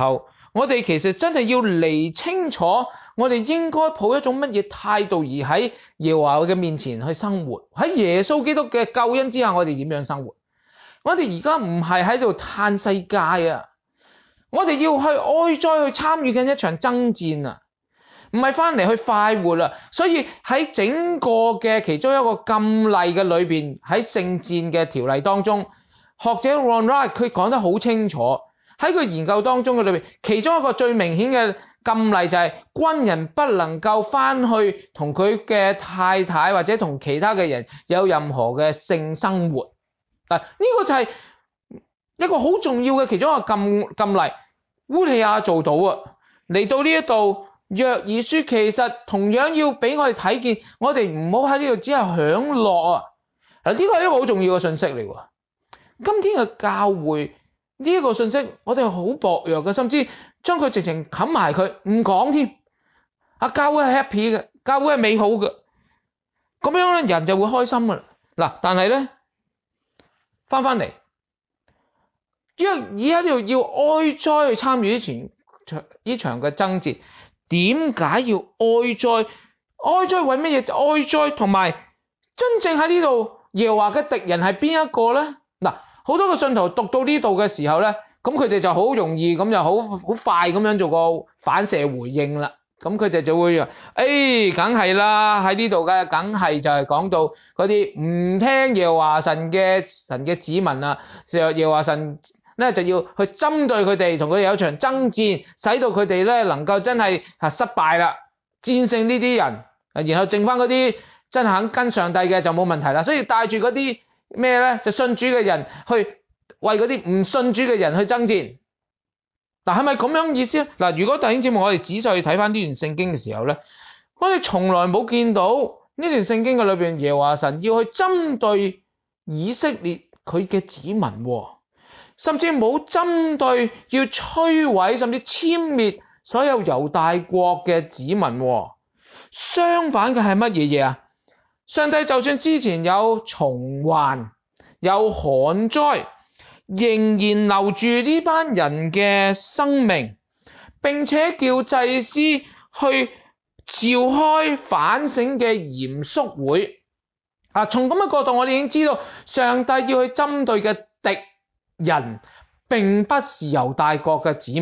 我哋其實真係要釐清楚，我哋應該抱一種乜嘢態度而喺耶和華嘅面前去生活。喺耶穌基督嘅救恩之下，我哋點樣生活？我哋而家唔係喺度嘆世界啊！我哋要去哀哉去參與緊一場爭戰啊！唔係翻嚟去快活啦。所以喺整個嘅其中一個禁例嘅裏邊，喺聖戰嘅條例當中，學者 Ron Wright 佢講得好清楚。喺佢研究當中嘅裏邊，其中一個最明顯嘅禁例就係軍人不能夠翻去同佢嘅太太或者同其他嘅人有任何嘅性生活。嗱，呢個就係一個好重要嘅其中一個禁禁例。烏利亞做到啊！嚟到呢一度，約珥書其實同樣要俾我哋睇見，我哋唔好喺呢度只係享樂啊！嗱，呢個係一個好重要嘅信息嚟喎。今天嘅教會呢一個信息，我哋係好薄弱嘅，甚至將佢直情冚埋佢，唔講添。啊，教會係 happy 嘅，教會係美好嘅，咁樣咧人就會開心噶啦。嗱，但係咧翻翻嚟，約珥喺呢度要哀哉去參與呢場呢場嘅爭戰，點解要哀哉？哀哉為乜嘢？哀哉同埋真正喺呢度耶和華嘅敵人係邊一個咧？嗱，好多個信徒讀到呢度嘅時候咧，咁佢哋就好容易咁就好好快咁樣做個反射回應啦。咁佢哋就會話：誒，梗係啦，喺呢度嘅梗係就係講到嗰啲唔聽耶和華神嘅神嘅子民啊，就耶和華神咧就要去針對佢哋，同佢哋有場爭戰，使到佢哋咧能夠真係係失敗啦，戰勝呢啲人，然後剩翻嗰啲真係肯跟上帝嘅就冇問題啦。所以帶住嗰啲咩咧，就信主嘅人去為嗰啲唔信主嘅人去爭戰。嗱，係咪咁樣意思咧？嗱，如果弟兄姊妹我哋仔細去睇翻呢段聖經嘅時候咧，我哋從來冇見到呢段聖經嘅裏邊耶和華神要去針對以色列佢嘅子民，甚至冇針對要摧毀甚至殲滅所有猶大國嘅子民。相反嘅係乜嘢嘢啊？上帝就算之前有蟲患、有旱災，仍然留住呢班人嘅生命，並且叫祭司去召開反省嘅嚴肅會。啊，從咁嘅角度，我哋已經知道上帝要去針對嘅敵人，並不是猶大國嘅子民。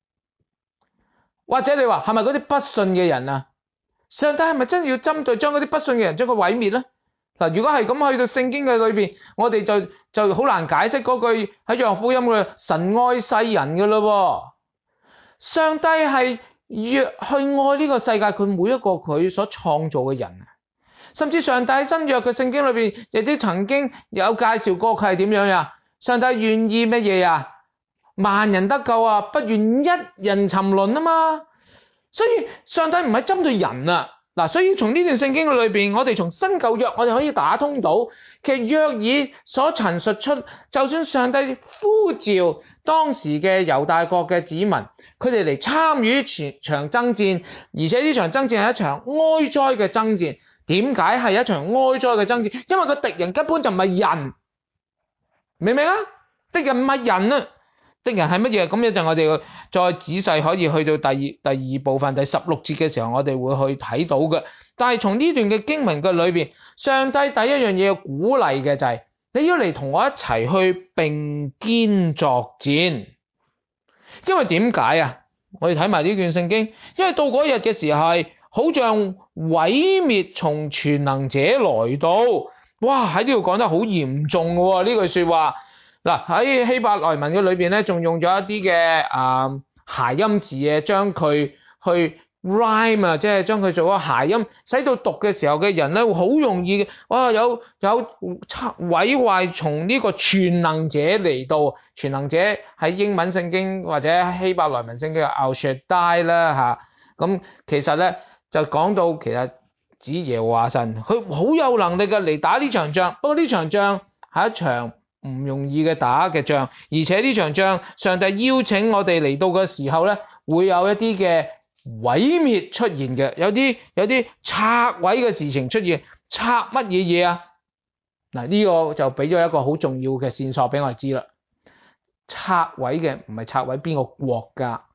或者你話係咪嗰啲不信嘅人啊？上帝係咪真係要針對將嗰啲不信嘅人將佢毀滅呢？嗱，如果係咁去到聖經嘅裏邊，我哋就就好難解釋嗰句喺約翰福音嘅神愛世人嘅咯。上帝係越去愛呢個世界，佢每一個佢所創造嘅人，甚至上帝喺新約嘅聖經裏邊亦都曾經有介紹過佢係點樣呀？上帝願意乜嘢呀？萬人得救啊，不願一人沉淪啊嘛。所以上帝唔係針對人啊。嗱，所以從呢段聖經嘅裏邊，我哋從新舊約我哋可以打通到，其實約珥所陳述出，就算上帝呼召當時嘅猶大國嘅子民，佢哋嚟參與全場爭戰，而且呢場爭戰係一場哀哉嘅爭戰。點解係一場哀哉嘅爭戰？因為個敵人根本就唔係人，明唔明啊？敵人唔係人啊！敵人係乜嘢？咁一陣我哋再仔細可以去到第二第二部分第十六節嘅時候，我哋會去睇到嘅。但係從呢段嘅經文嘅裏邊，上帝第一樣嘢要鼓勵嘅就係、是、你要嚟同我一齊去並肩作戰。因為點解啊？我哋睇埋呢段聖經，因為到嗰日嘅時候係好像毀滅從全能者來到。哇！喺呢度講得好嚴重嘅喎，呢句說話。嗱，喺希伯來文嘅裏邊咧，仲用咗一啲嘅啊諧音字嘅，將佢去 rhyme 啊，即係將佢做個諧音，使到讀嘅時候嘅人咧會好容易嘅。哇，有有毀壞從呢個全能者嚟到，全能者喺英文聖經或者希伯來文聖經嘅 El Shaddai 啦嚇。咁其實咧就講到其實指耶和華神，佢好有能力嘅嚟打呢場仗。不過呢場仗係一場唔容易嘅打嘅仗，而且呢場仗上帝邀請我哋嚟到嘅時候咧，會有一啲嘅毀滅出現嘅，有啲有啲拆毀嘅事情出現。拆乜嘢嘢啊？嗱，呢個就俾咗一個好重要嘅線索俾我哋知啦。拆毀嘅唔係拆毀邊個國家，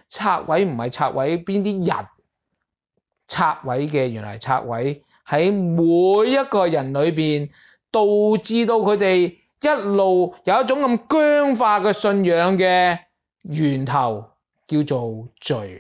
拆毀唔係拆毀邊啲人，拆毀嘅原來拆毀喺每一個人裏邊，導致到佢哋一路有一種咁僵化嘅信仰嘅源頭，叫做罪。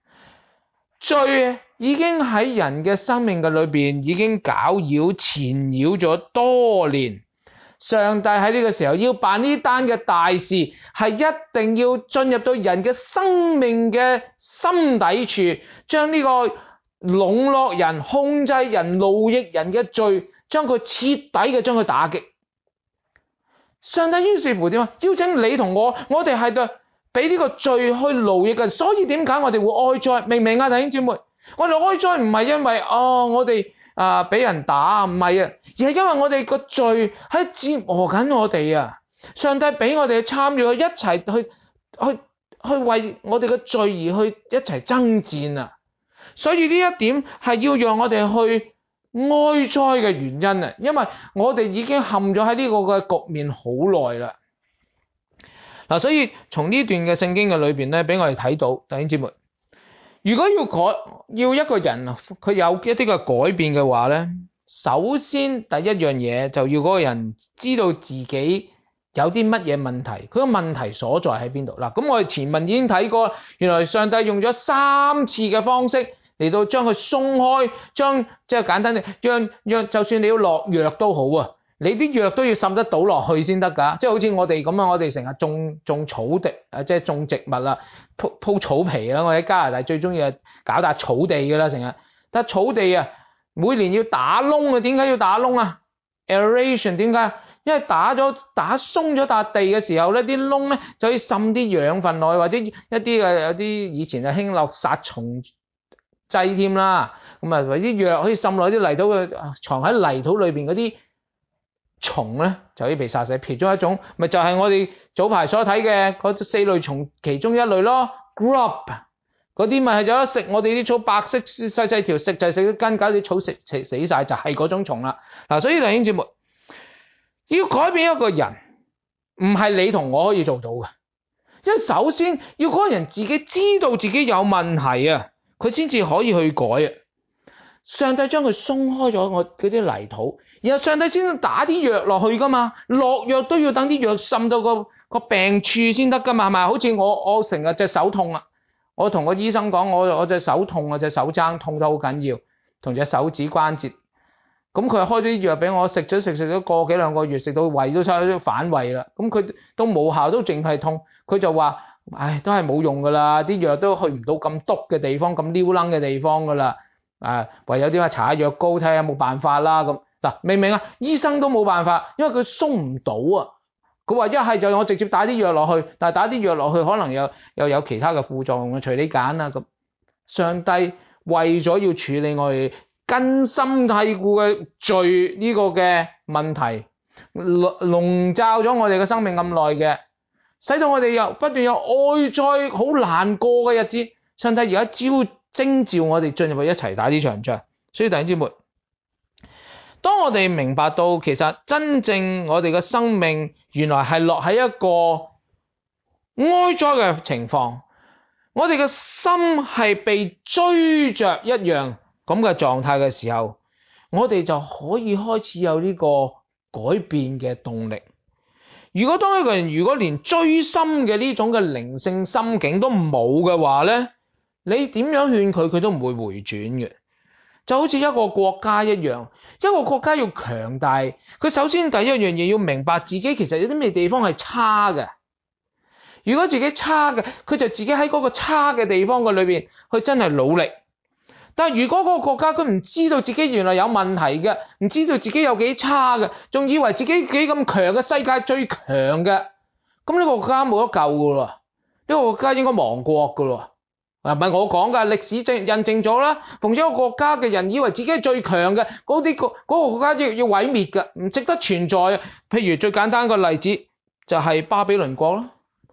罪已經喺人嘅生命嘅裏邊已經攪擾纏繞咗多年。上帝喺呢個時候要辦呢單嘅大事，係一定要進入到人嘅生命嘅心底處，將呢個籠絡人、控制人、奴役人嘅罪，將佢徹底嘅將佢打擊。上帝於是乎點啊？邀請你同我，我哋係對俾呢個罪去奴役嘅，所以點解我哋會哀哉？明唔明啊，弟兄姊妹？我哋哀哉唔係因為哦，我哋啊俾人打，唔係啊，而係因為我哋個罪喺折磨緊我哋啊！上帝俾我哋參與去一齊去去去為我哋嘅罪而去一齊爭戰啊！所以呢一點係要讓我哋去哀哉嘅原因啊！因為我哋已經陷咗喺呢個嘅局面好耐啦。嗱，所以從呢段嘅聖經嘅裏邊咧，俾我哋睇到弟兄姊妹，如果要改要一個人佢有一啲嘅改變嘅話咧，首先第一樣嘢就要嗰個人知道自己有啲乜嘢問題，佢個問題所在喺邊度嗱。咁我哋前文已經睇過，原來上帝用咗三次嘅方式嚟到將佢鬆開，將即係簡單啲，讓讓就算你要落藥都好啊，你啲藥都要滲得到落去先得㗎。即係好似我哋咁啊，我哋成日種種草地啊，即係種植物啦，鋪鋪草皮啊。我喺加拿大最中意係搞笪草地㗎啦，成日。但係草地啊，每年要打窿啊，點解要打窿啊 ？Aeration 點解？因為打咗打鬆咗笪地嘅時候咧，啲窿咧就可以滲啲養分落去，或者一啲嘅有啲以前就興落殺蟲劑添啦。咁啊，或者啲藥可以滲落啲泥土嘅，藏喺泥土裏邊嗰啲蟲咧就可以被殺死。其中一種咪就係我哋早排所睇嘅嗰四類蟲其中一類咯 ，grub 嗰啲咪係就食我哋啲草，白色細細條，食就係食啲根，搞啲草食死死晒，就係嗰種蟲啦。嗱，所以弟兄姊妹，要改變一個人，唔係你同我可以做到嘅，因為首先要嗰個人自己知道自己有問題啊，佢先至可以去改啊。上帝將佢鬆開咗我嗰啲泥土，然後上帝先打啲藥落去噶嘛，落藥都要等啲藥滲到個個病處先得噶嘛，係咪？好似我我成日隻手痛啊，我同個醫生講，我我隻手痛啊，隻手踭痛得好緊要，同隻手指關節。咁佢開咗啲藥俾我食咗食食咗個幾兩個月，食到胃都差啲反胃啦。咁佢都冇效，都淨係痛。佢就話：唉，都係冇用噶啦，啲藥都去唔到咁篤嘅地方，咁撩楞嘅地方噶啦。啊，唯有啲話搽下藥膏睇下有冇辦法啦。咁嗱，明唔明啊？醫生都冇辦法，因為佢鬆唔到啊。佢話一係就我直接打啲藥落去，但係打啲藥落去可能又又有其他嘅副作用啊，隨你揀啦。咁上帝為咗要處理我哋根深蒂固嘅罪呢個嘅問題，籠罩咗我哋嘅生命咁耐嘅，使到我哋又不斷有哀哉好難過嘅日子。上帝而家招徵召我哋進入去一齊打呢場仗。所以弟兄姊妹，當我哋明白到其實真正我哋嘅生命原來係落喺一個哀哉嘅情況，我哋嘅心係被追着一樣咁嘅狀態嘅時候，我哋就可以開始有呢個改變嘅動力。如果當一個人如果連追心嘅呢種嘅靈性心境都冇嘅話咧，你點樣勸佢，佢都唔會回轉嘅。就好似一個國家一樣，一個國家要強大，佢首先第一樣嘢要明白自己其實有啲咩地方係差嘅。如果自己差嘅，佢就自己喺嗰個差嘅地方嘅裏邊去真係努力。但係如果嗰個國家佢唔知道自己原來有問題嘅，唔知道自己有幾差嘅，仲以為自己幾咁強嘅，世界最強嘅，咁呢個國家冇得救噶咯，呢個國家應該亡國噶咯。唔係我講噶，歷史證印證咗啦。逢咗一個國家嘅人以為自己係最強嘅，嗰啲個嗰個國家要要毀滅嘅，唔值得存在。譬如最簡單個例子就係巴比倫國咯。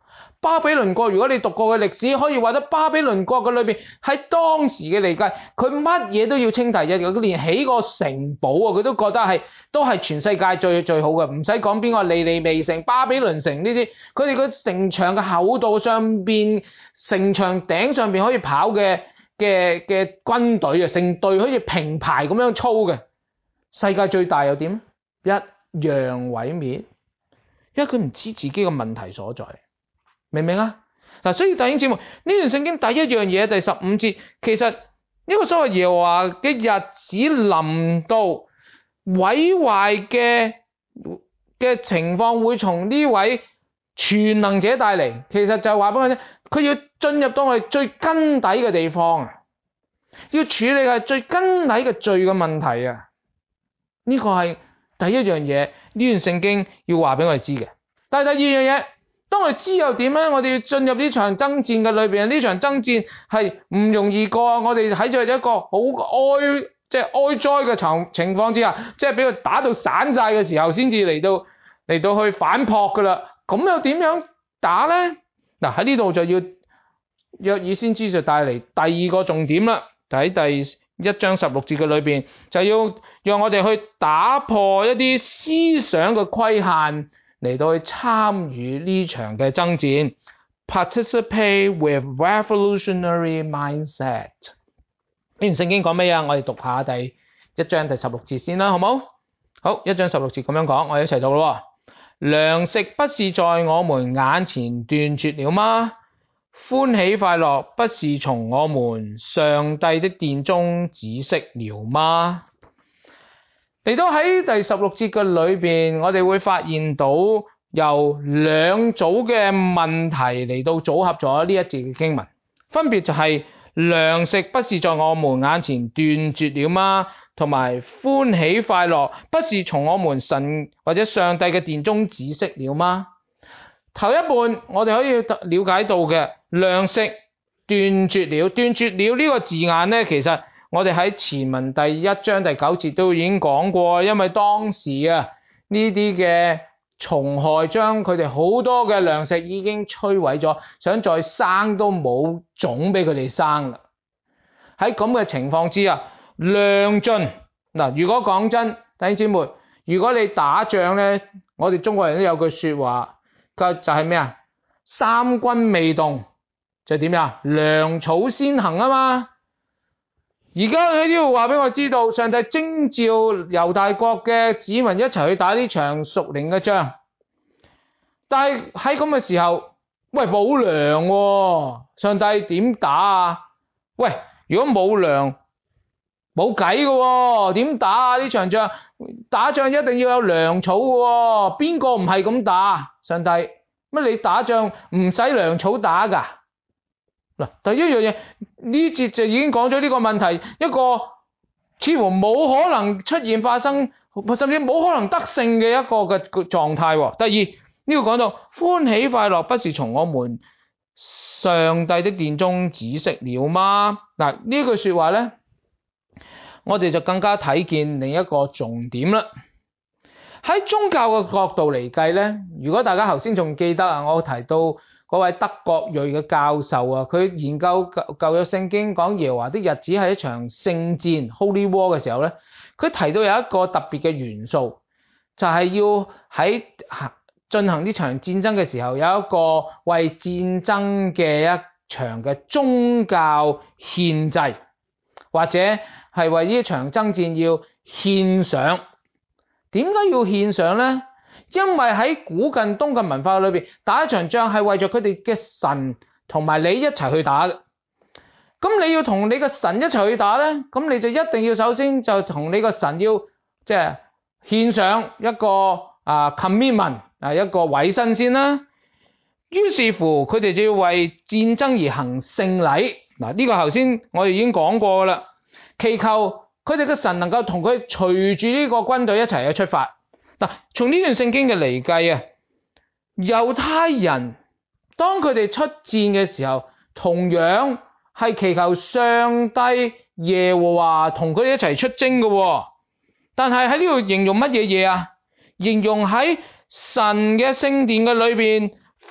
巴比倫國，如果你讀過嘅歷史，可以話得巴比倫國嘅裏邊喺當時嘅嚟計，佢乜嘢都要稱帝嘅，佢連起個城堡啊，佢都覺得係都係全世界最最好嘅，唔使講邊個尼尼微城、巴比倫城呢啲，佢哋個城牆嘅厚度上邊、城牆頂上邊可以跑嘅嘅嘅軍隊啊，成隊好似平排咁樣粗嘅，世界最大又點？一樣毀滅，因為佢唔知自己嘅問題所在。明唔明啊？嗱，所以弟兄姊妹，呢段聖經第一樣嘢，第十五節，其實呢個所謂耶和華嘅日子臨到，毀壞嘅嘅情況會從呢位全能者帶嚟。其實就係話俾我聽，佢要進入到我哋最根底嘅地方啊，要處理係最根底嘅罪嘅問題啊。呢個係第一樣嘢，呢段聖經要話俾我哋知嘅。但係第二樣嘢。當我哋知又點咧？我哋要進入呢場爭戰嘅裏邊，呢場爭戰係唔容易過。我哋喺咗一個好哀，即係哀哉嘅情情況之下，即係俾佢打到散晒嘅時候，先至嚟到嚟到去反撲噶啦。咁又點樣打咧？嗱，喺呢度就要約珥先知就帶嚟第二個重點啦。喺第一章十六節嘅裏邊，就要讓我哋去打破一啲思想嘅規限。嚟到去參與呢場嘅爭戰 ，participate with revolutionary mindset。呢段聖經講咩啊？我哋讀下第一章第十六節先啦，好冇？好，一章十六節咁樣講，我哋一齊讀咯。糧食不是在我們眼前斷絕了嗎？歡喜快樂不是從我們上帝的殿中止息了嗎？嚟到喺第十六節嘅裏邊，我哋會發現到由兩組嘅問題嚟到組合咗呢一節嘅經文，分別就係糧食不是在我們眼前斷絕了嗎？同埋歡喜快樂不是從我們神或者上帝嘅殿中止息了嗎？頭一半我哋可以了解到嘅糧食斷絕了，斷絕了呢個字眼呢，其實我哋喺前文第一章第九節都已經講過，因為當時啊呢啲嘅蟲害將佢哋好多嘅糧食已經摧毀咗，想再生都冇種俾佢哋生啦。喺咁嘅情況之下，糧盡嗱，如果講真，弟兄姊妹，如果你打仗咧，我哋中國人都有句說話，就就係咩啊？三軍未動就點呀？糧草先行啊嘛。而家喺呢度話俾我知道，上帝徵召猶大國嘅子民一齊去打呢場屬靈嘅仗，但係喺咁嘅時候，喂，冇糧喎，上帝點打啊？喂，如果冇糧，冇計嘅喎，點打啊？呢場仗打仗一定要有糧草嘅喎，邊個唔係咁打？上帝乜你打仗唔使糧草打㗎？嗱，第一樣嘢呢節就已經講咗呢個問題，一個似乎冇可能出現發生，甚至冇可能得勝嘅一個嘅狀態。第二，呢個講到歡喜快樂不是從我們上帝的殿中止息了嗎？嗱，呢句說話咧，我哋就更加睇見另一個重點啦。喺宗教嘅角度嚟計咧，如果大家頭先仲記得啊，我提到嗰位德國裔嘅教授啊，佢研究舊約聖經講耶和華的日子係一場聖戰 Holy War 嘅時候咧，佢提到有一個特別嘅元素，就係要喺進行呢場戰爭嘅時候，有一個為戰爭嘅一場嘅宗教獻祭，或者係為呢一場爭戰要獻上。點解要獻上咧？因為喺古近東嘅文化裏邊，打一場仗係為咗佢哋嘅神同埋你一齊去打嘅。咁你要同你嘅神一齊去打咧，咁你就一定要首先就同你個神要即係獻上一個啊 commitment 啊一個委身先啦。於是乎佢哋就要為戰爭而行聖禮。嗱，呢個頭先我哋已經講過啦，祈求佢哋嘅神能夠同佢隨住呢個軍隊一齊去出發。嗱，從呢段聖經嘅嚟計啊，猶太人當佢哋出戰嘅時候，同樣係祈求上帝耶和華同佢哋一齊出征嘅。但係喺呢度形容乜嘢嘢啊？形容喺神嘅聖殿嘅裏邊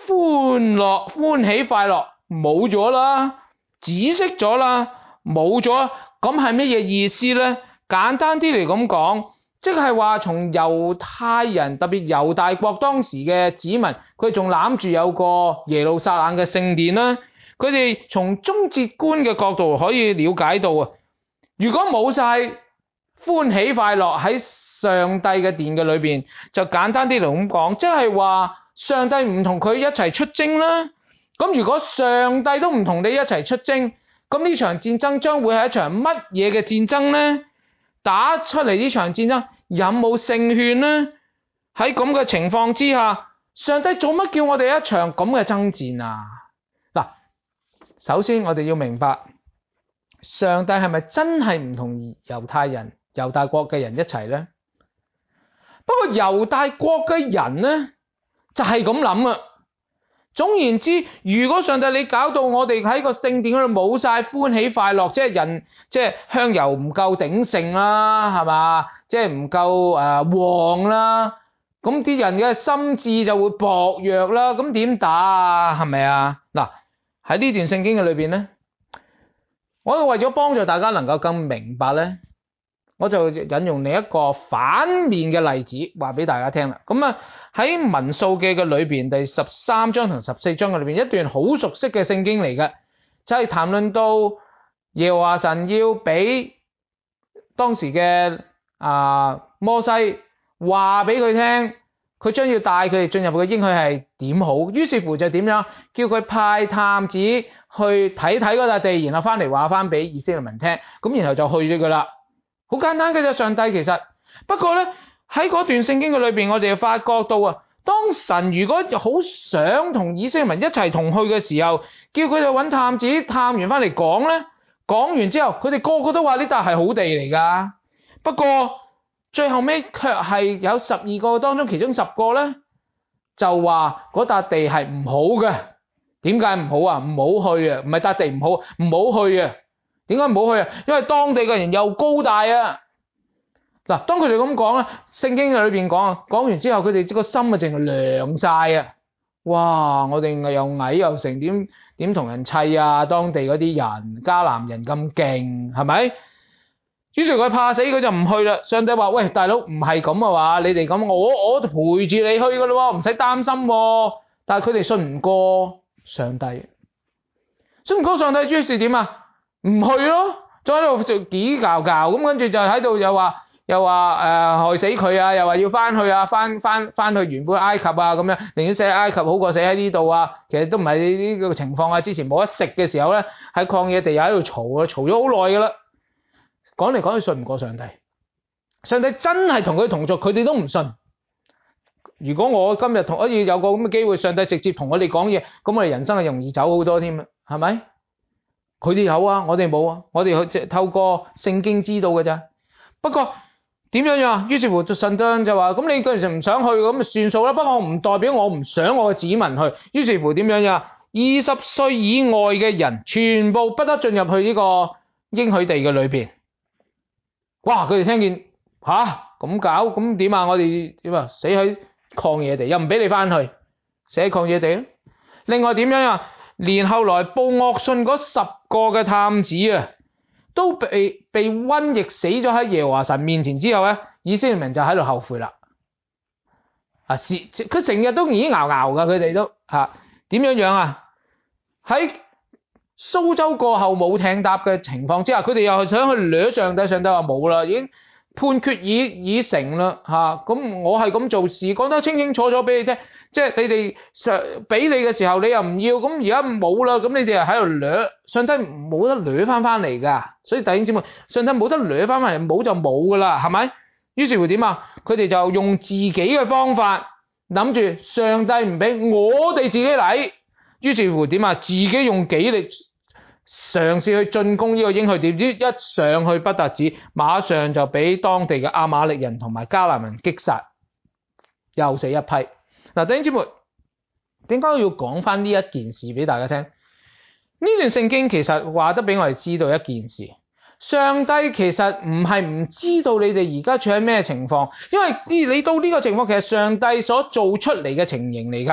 歡樂、歡喜、快樂冇咗啦，止息咗啦，冇咗，咁係乜嘢意思呢？簡單啲嚟咁講，即係話從猶太人，特別猶大國當時嘅子民，佢仲攬住有個耶路撒冷嘅聖殿啦。佢哋從終節觀嘅角度可以了解到啊，如果冇晒歡喜快樂喺上帝嘅殿嘅裏邊，就簡單啲嚟咁講，即係話上帝唔同佢一齊出征啦。咁如果上帝都唔同你一齊出征，咁呢場戰爭將會係一場乜嘢嘅戰爭呢？打出嚟呢場戰爭有冇勝券呢？喺咁嘅情況之下，上帝做乜叫我哋一場咁嘅爭戰啊？嗱，首先我哋要明白，上帝係咪真係唔同猶太人、猶大國嘅人一齊呢？不過猶大國嘅人呢，就係咁諗啊。總言之，如果上帝你搞到我哋喺個聖殿嗰度冇晒歡喜快樂，即係人即係香油唔夠鼎盛啦，係嘛？即係唔夠誒旺啦，咁啲人嘅心智就會薄弱啦，咁點打啊？係咪啊？嗱，喺呢段聖經嘅裏邊咧，我為咗幫助大家能夠更明白咧，我就引用另一個反面嘅例子話俾大家聽啦。咁啊喺民數記嘅裏邊第十三章同十四章嘅裏邊一段好熟悉嘅聖經嚟嘅，就係談論到耶和華神要俾當時嘅啊摩西話俾佢聽，佢將要帶佢哋進入佢嘅應許係點好，於是乎就點樣叫佢派探子去睇睇嗰笪地，然後翻嚟話翻俾以色列民聽，咁然後就去咗噶啦。好簡單嘅啫，上帝其實不過咧喺嗰段聖經嘅裏邊，我哋就發覺到啊，當神如果好想同以色列民一齊同去嘅時候，叫佢哋揾探子探完翻嚟講咧，講完之後，佢哋個個都話呢笪係好地嚟噶。不過最後尾卻係有十二個當中，其中十個咧就話嗰笪地係唔好嘅。點解唔好啊？唔好去啊！唔係笪地唔好，唔好去啊！點解唔好去啊？因為當地嘅人又高大啊！嗱，當佢哋咁講咧，聖經裏邊講啊，講完之後佢哋個心啊淨係涼晒啊！哇！我哋又矮又成，點點同人砌啊？當地嗰啲人，迦南人咁勁，係咪？於是佢怕死，佢就唔去啦。上帝話：喂，大佬，唔係咁啊話，你哋咁，我我陪住你去噶啦，唔使擔心。但係佢哋信唔過上帝，信唔過上帝，於是點啊？唔去咯，再喺度就幾搞搞咁，跟住就喺度又話又話誒、呃、害死佢啊，又話要翻去啊，翻翻翻去原本埃及啊咁樣，寧願死喺埃及好過死喺呢度啊。其實都唔係呢個情況啊。之前冇得食嘅時候咧，喺曠野地又喺度嘈啊，嘈咗好耐噶啦。講嚟講去信唔過上帝，上帝真係同佢同族，佢哋都唔信。如果我今日同可以有個咁嘅機會，上帝直接同我哋講嘢，咁我哋人生係容易走好多添啦，係咪？佢哋有啊，我哋冇啊，我哋去透過聖經知道嘅咋。不過點樣樣？於是乎神就話：咁你嗰陣時唔想去，咁咪算數啦。不過唔代表我唔想我嘅子民去。於是乎點樣樣？二十歲以外嘅人全部不得進入去呢個應許地嘅裏邊。哇！佢哋聽見吓咁搞，咁點啊？我哋點啊？死喺曠野地，又唔俾你翻去，死喺曠野地咯。另外點樣啊？連後來報惡信嗰十個嘅探子啊，都被被瘟疫死咗喺耶和華神面前之後咧，以色列民就喺度後悔啦。啊，是佢成日都已經熬熬噶，佢哋都吓點樣樣啊？喺蘇州過後冇艇搭嘅情況之下，佢哋又係想去掠上帝，上帝話冇啦，已經判決已已成啦吓。咁我係咁做事，講得清清楚楚俾你聽。即係你哋上俾你嘅時候，你又唔要，咁而家冇啦，咁你哋又喺度掠，上帝冇得掠翻翻嚟噶。所以弟兄姊妹，上帝冇得掠翻翻嚟，冇就冇噶啦，係咪？於是乎點啊？佢哋就用自己嘅方法，諗住上帝唔俾，我哋自己嚟。於是乎點啊？自己用己力嘗試去進攻呢個應許，點知一上去不特止，馬上就俾當地嘅亞瑪力人同埋迦南人擊殺，又死一批。嗱，弟兄姊妹，點解要講翻呢一件事俾大家聽？呢段聖經其實話得俾我哋知道一件事，上帝其實唔係唔知道你哋而家處喺咩情況，因為你到呢個情況，其實上帝所做出嚟嘅情形嚟噶。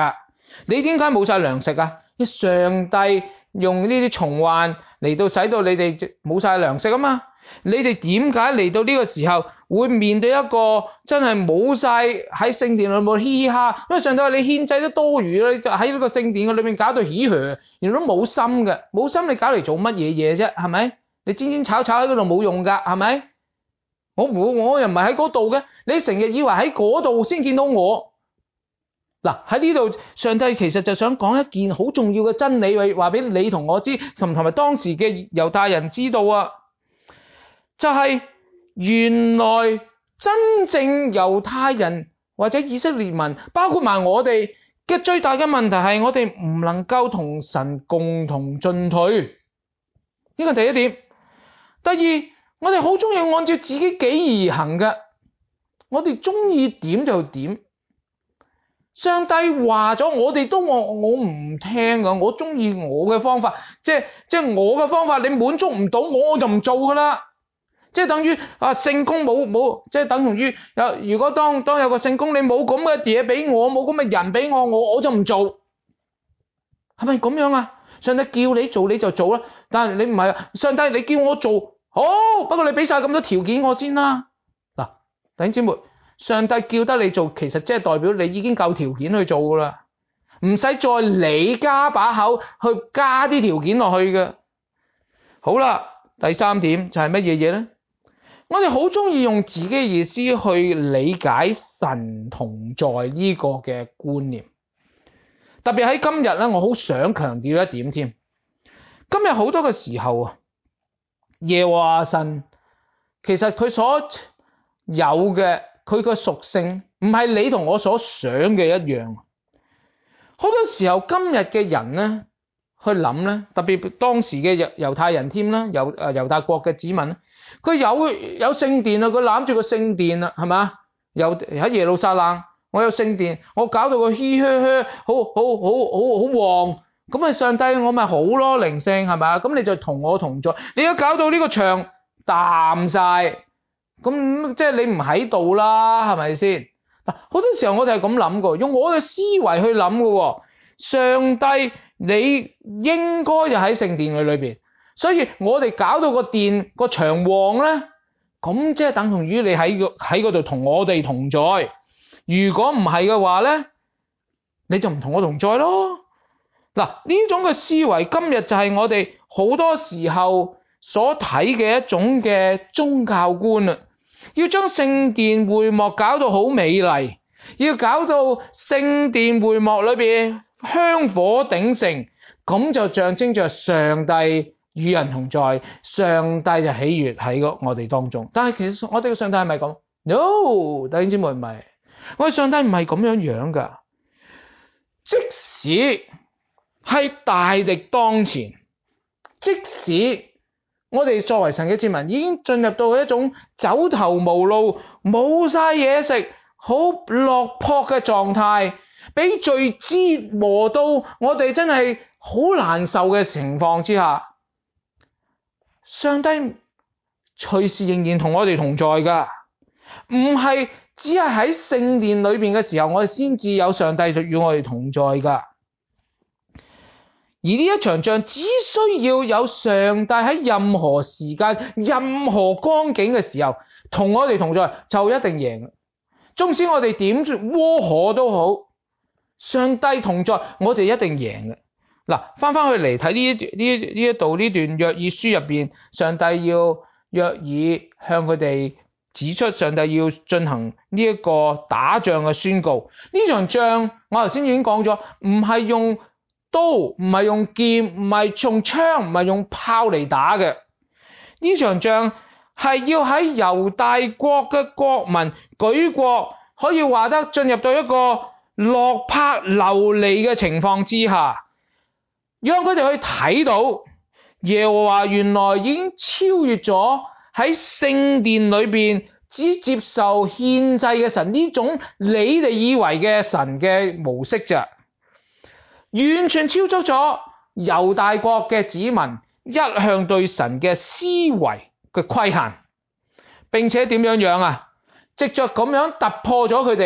你點解冇晒糧食啊？上帝用呢啲蟲患嚟到使到你哋冇晒糧食啊嘛。你哋點解嚟到呢個時候會面對一個真係冇晒喺聖殿裏面嘻嘻哈？因為上帝話你獻祭都多餘啦，你就喺呢個聖殿嘅裏面搞到嘻噓，原來都冇心嘅，冇心你搞嚟做乜嘢嘢啫？係咪？你煎煎炒炒喺嗰度冇用噶，係咪？我我我又唔係喺嗰度嘅，你成日以為喺嗰度先見到我。嗱，喺呢度，上帝其實就想講一件好重要嘅真理，話俾你同我知，甚至同埋當時嘅猶太人知道啊，就係原來真正猶太人或者以色列民，包括埋我哋嘅最大嘅問題係我哋唔能夠同神共同進退。呢個第一點。第二，我哋好中意按照自己己而行嘅，我哋中意點就點。上帝話咗，我哋都我我唔聽噶，我中意我嘅方法，即係即係我嘅方法，你滿足唔到我，我就唔做噶啦。即係等於啊聖工冇冇，即係等同於有如果當當有個聖工，你冇咁嘅嘢俾我，冇咁嘅人俾我，我我就唔做，係咪咁樣啊？上帝叫你做你就做啦，但係你唔係啊，上帝你叫我做好，不過你俾晒咁多條件我先啦。嗱，弟兄姊妹。上帝叫得你做，其實即係代表你已經夠條件去做噶啦，唔使再你加把口去加啲條件落去嘅。好啦，第三點就係乜嘢嘢咧？我哋好中意用自己嘅意思去理解神同在呢個嘅觀念，特別喺今日咧，我好想強調一點添。今日好多嘅時候啊，耶和華神其實佢所有嘅。佢個屬性唔係你同我所想嘅一樣，好多時候今日嘅人咧去諗咧，特別當時嘅猶猶太人添啦，猶誒猶大國嘅子民，佢有有聖殿啊，佢攬住個聖殿啊，係嘛？又喺耶路撒冷，我有聖殿，我搞到個嘻嘻嘻，好好好好好旺，咁啊上帝我咪好咯，靈性係咪？咁你就同我同在，你要搞到呢個場淡晒。咁即係你唔喺度啦，係咪先？嗱，好多時候我就係咁諗嘅，用我嘅思維去諗嘅。上帝你應該就喺聖殿嘅裏邊，所以我哋搞到個殿個場旺咧，咁即係等同於你喺個喺嗰度同我哋同在。如果唔係嘅話咧，你就唔同我同在咯。嗱，呢種嘅思維今日就係我哋好多時候所睇嘅一種嘅宗教觀啊。要將聖殿會幕搞到好美麗，要搞到聖殿會幕裏邊香火鼎盛，咁就象徵着上帝與人同在，上帝就喜悅喺我哋當中。但係其實我哋嘅上帝係咪咁 ？No， 弟兄姊妹唔係，我哋上帝唔係咁樣樣噶。即使係大敵當前，即使我哋作為神嘅子民，已經進入到一種走投無路、冇晒嘢食、好落魄嘅狀態，俾罪折磨到我哋真係好難受嘅情況之下，上帝隨時仍然同我哋同在噶，唔係只係喺聖殿裏邊嘅時候，我哋先至有上帝與我哋同在噶。而呢一場仗只需要有上帝喺任何時間、任何光景嘅時候同我哋同在，就一定贏。縱使我哋點窩火都好，上帝同在，我哋一定贏嘅。嗱，翻翻去嚟睇呢呢呢一度呢段約珥書入邊，上帝要約珥向佢哋指出，上帝要進行呢一個打仗嘅宣告。呢場仗我頭先已經講咗，唔係用刀，唔係用劍，唔係用槍，唔係用炮嚟打嘅。呢場仗係要喺猶大國嘅國民舉國，可以話得進入到一個落魄流離嘅情況之下，讓佢哋去睇到耶和華原來已經超越咗喺聖殿裏邊只接受獻祭嘅神呢種你哋以為嘅神嘅模式咋。完全超出咗猶大國嘅子民一向對神嘅思維嘅規限，並且點樣樣啊？藉着咁樣突破咗佢哋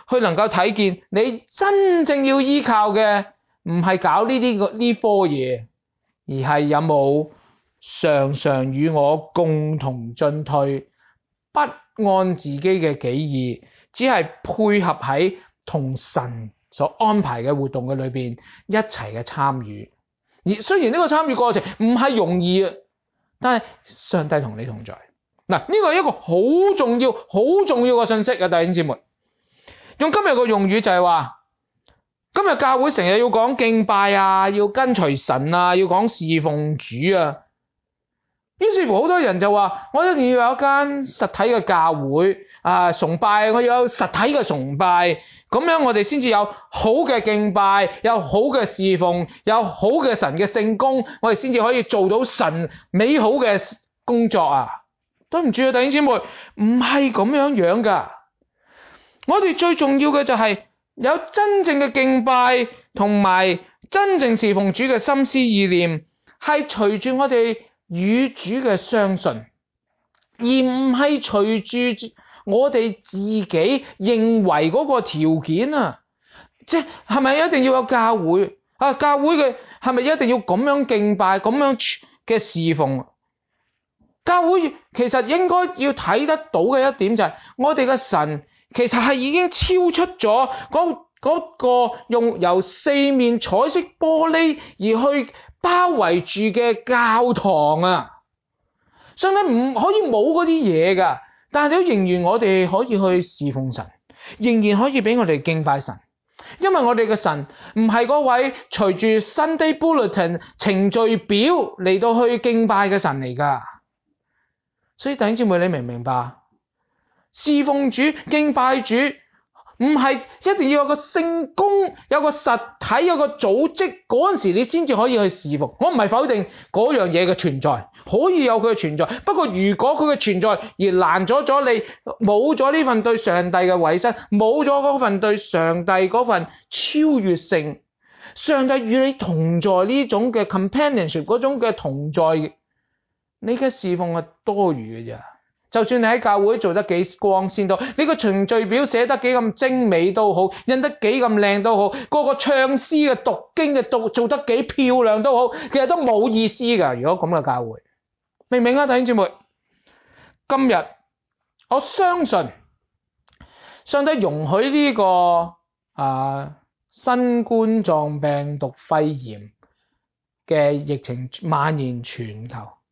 去能夠睇見你真正要依靠嘅唔係搞呢啲個呢科嘢，而係有冇常常與我共同進退，不按自己嘅己意，只係配合喺同神所安排嘅活動嘅裏邊一齊嘅參與。而雖然呢個參與過程唔係容易啊，但係上帝同你同在。嗱，呢個係一個好重要、好重要嘅信息啊，弟兄姊妹。用今日個用語就係話，今日教會成日要講敬拜啊，要跟隨神啊，要講侍奉主啊。於是乎好多人就話，我一定要有一間實體嘅教會啊，崇拜我要有實體嘅崇拜，咁樣我哋先至有好嘅敬拜，有好嘅侍奉，有好嘅神嘅聖工，我哋先至可以做到神美好嘅工作啊。對唔住啊，弟兄姊妹，唔係咁樣樣噶。我哋最重要嘅就係有真正嘅敬拜同埋真正侍奉主嘅心思意念，係隨住我哋與主嘅相信，而唔係隨住我哋自己認為嗰個條件啊。即係咪一定要有教會啊？教會嘅係咪一定要咁樣敬拜、咁樣嘅侍奉？教會其實應該要睇得到嘅一點就係，我哋嘅神其實係已經超出咗嗰嗰個用由四面彩色玻璃而去包圍住嘅教堂啊！上帝唔可以冇嗰啲嘢噶，但係都仍然我哋可以去侍奉神，仍然可以俾我哋敬拜神，因為我哋嘅神唔係嗰位隨住 Sunday Bulletin 程序表嚟到去敬拜嘅神嚟噶。所以弟兄姊妹，你明唔明白？侍奉主、敬拜主，唔係一定要有個聖工、有個實體、有個組織，嗰陣時你先至可以去侍奉。我唔係否定嗰樣嘢嘅存在，可以有佢嘅存在。不過如果佢嘅存在而攔咗咗你，冇咗呢份對上帝嘅委身，冇咗嗰份對上帝嗰份超越性，上帝與你同在呢種嘅 companionship 嗰種嘅同在，你嘅侍奉係多餘嘅啫。就算你喺教會做得幾光鮮都好，你個程序表寫得幾咁精美都好，印得幾咁靚都好，個個唱詩嘅讀經嘅讀做得幾漂亮都好，其實都冇意思噶。如果咁嘅教會，明唔明啊，弟兄姊妹？今日我相信上帝容許呢、這個啊新冠狀病毒肺炎嘅疫情蔓延全球，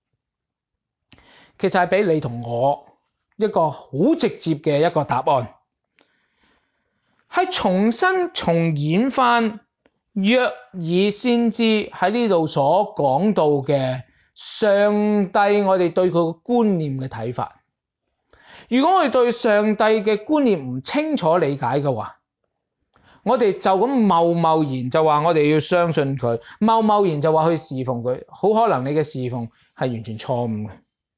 其實係俾你同我一個好直接嘅一個答案，係重新重演翻約珥先知喺呢度所講到嘅上帝，我哋對佢個觀念嘅睇法。如果我哋對上帝嘅觀念唔清楚理解嘅話，我哋就咁貿貿然就話我哋要相信佢，貿貿然就話去侍奉佢，好可能你嘅侍奉係完全錯誤嘅。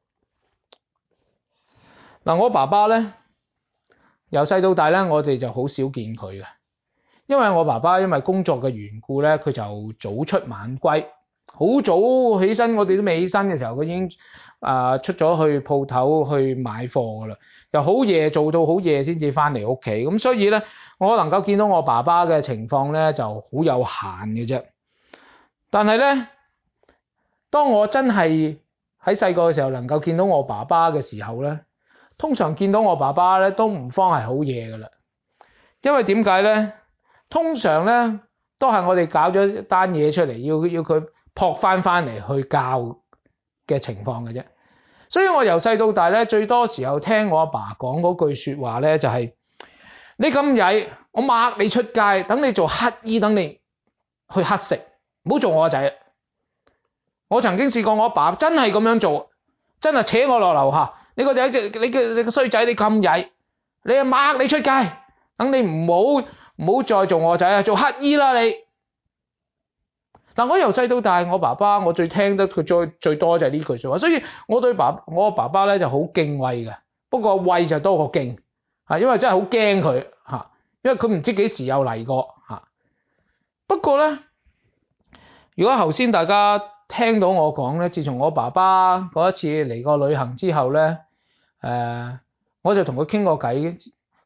嗱，我爸爸咧，由細到大咧，我哋就好少見佢嘅，因為我爸爸因為工作嘅緣故咧，佢就早出晚歸，好早起身，我哋都未起身嘅時候，佢已經啊、呃、出咗去鋪頭去買貨噶啦，又好夜做到好夜先至翻嚟屋企，咁所以咧，我能夠見到我爸爸嘅情況咧就好有限嘅啫。但係咧，當我真係喺細個嘅時候能夠見到我爸爸嘅時候咧，通常見到我爸爸咧都唔方係好夜噶啦，因為點解咧？通常咧都係我哋搞咗一單嘢出嚟，要要佢撲翻翻嚟去教嘅情況嘅啫。所以我由細到大咧，最多時候聽我阿爸講嗰句說話咧，就係你咁曳，我擘你出街，等你做乞衣，等你去乞食，唔好做我個仔。我曾經試過我阿爸真係咁樣做，真係扯我落樓下。你個仔，你嘅你個衰仔，你咁曳，你啊擘你出街，等你唔好唔好再做我仔啊，做乞衣啦你。嗱，我由細到大，我爸爸我最聽得佢最最多就係呢句說話，所以我對爸我爸爸咧就好敬畏嘅，不過畏就多過敬，吓，因為真係好驚佢吓，因為佢唔知幾時又嚟過吓。不過咧，如果頭先大家聽到我講咧，自從我爸爸嗰一次嚟過旅行之後咧。誒、呃，我就同佢傾過偈，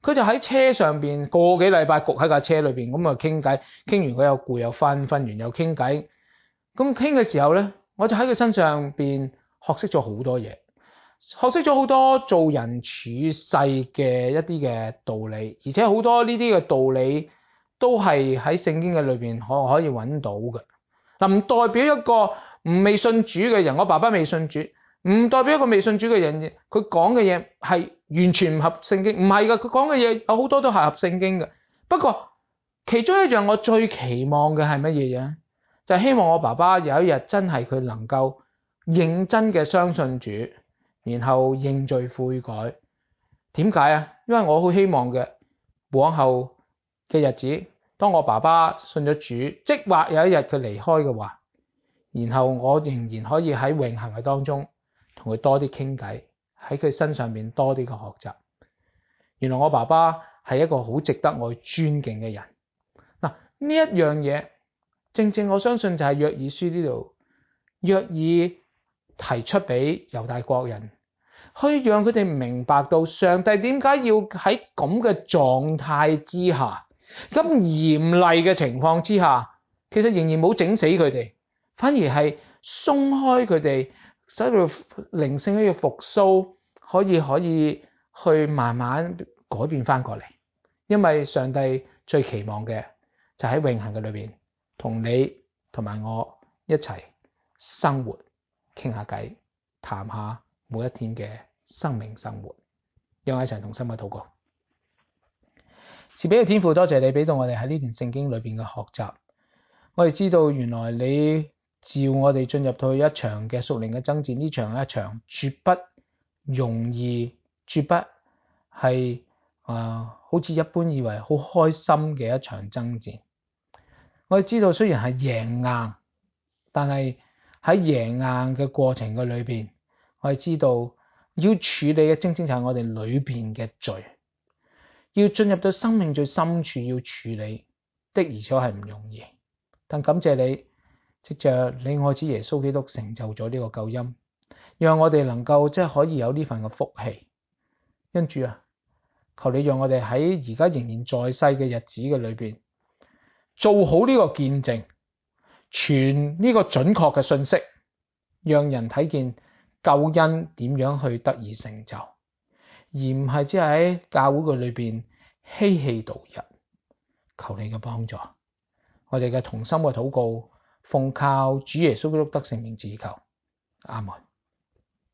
佢就喺車上邊個幾禮拜焗喺架車裏邊，咁啊傾偈，傾完佢又攰又瞓，瞓完又傾偈。咁傾嘅時候咧，我就喺佢身上邊學識咗好多嘢，學識咗好多做人處世嘅一啲嘅道理，而且好多呢啲嘅道理都係喺聖經嘅裏邊可可以揾到嘅。嗱，唔代表一個唔未信主嘅人，我爸爸未信主，唔代表一個未信主嘅人，佢講嘅嘢係完全唔合聖經，唔係噶，佢講嘅嘢有好多都係合聖經嘅。不過其中一樣我最期望嘅係乜嘢嘢？就係希望我爸爸有一日真係佢能夠認真嘅相信主，然後認罪悔改。點解啊？因為我好希望嘅往後嘅日子，當我爸爸信咗主，即或有一日佢離開嘅話，然後我仍然可以喺永恆嘅當中同佢多啲傾偈，喺佢身上面多啲嘅學習。原來我爸爸係一個好值得我尊敬嘅人。嗱，呢一樣嘢正正我相信就係約珥書呢度，約珥提出俾猶大國人，去讓佢哋明白到上帝點解要喺咁嘅狀態之下，咁嚴厲嘅情況之下，其實仍然冇整死佢哋，反而係鬆開佢哋，使到靈性嘅復甦可以可以去慢慢改變翻過嚟。因為上帝最期望嘅就喺永恆嘅裏邊，同你同埋我一齊生活，傾下偈，談下每一天嘅生命生活。讓我一齊同心嘅禱告。賜俾嘅天父，多謝你俾到我哋喺呢段聖經裏邊嘅學習。我哋知道原來你召我哋進入到一場嘅屬靈嘅爭戰，呢場係一場絕不容易，絕不係啊、呃，好似一般以為好開心嘅一場爭戰。我哋知道雖然係贏硬，但係喺贏硬嘅過程嘅裏邊，我哋知道要處理嘅正正就係我哋裏邊嘅罪，要進入到生命最深處要處理的，而且係唔容易。但感謝你，藉着你愛子耶穌基督成就咗呢個救恩，讓我哋能夠即係可以有呢份嘅福氣。因主啊，求你讓我哋喺而家仍然在世嘅日子嘅裏邊，做好呢個見證，傳呢個準確嘅信息，讓人睇見救恩點樣去得以成就，而唔係只係喺教會嘅裏邊嬉戲度日。求你嘅幫助，我哋嘅同心嘅禱告，奉靠主耶穌基督得勝名字求，阿門。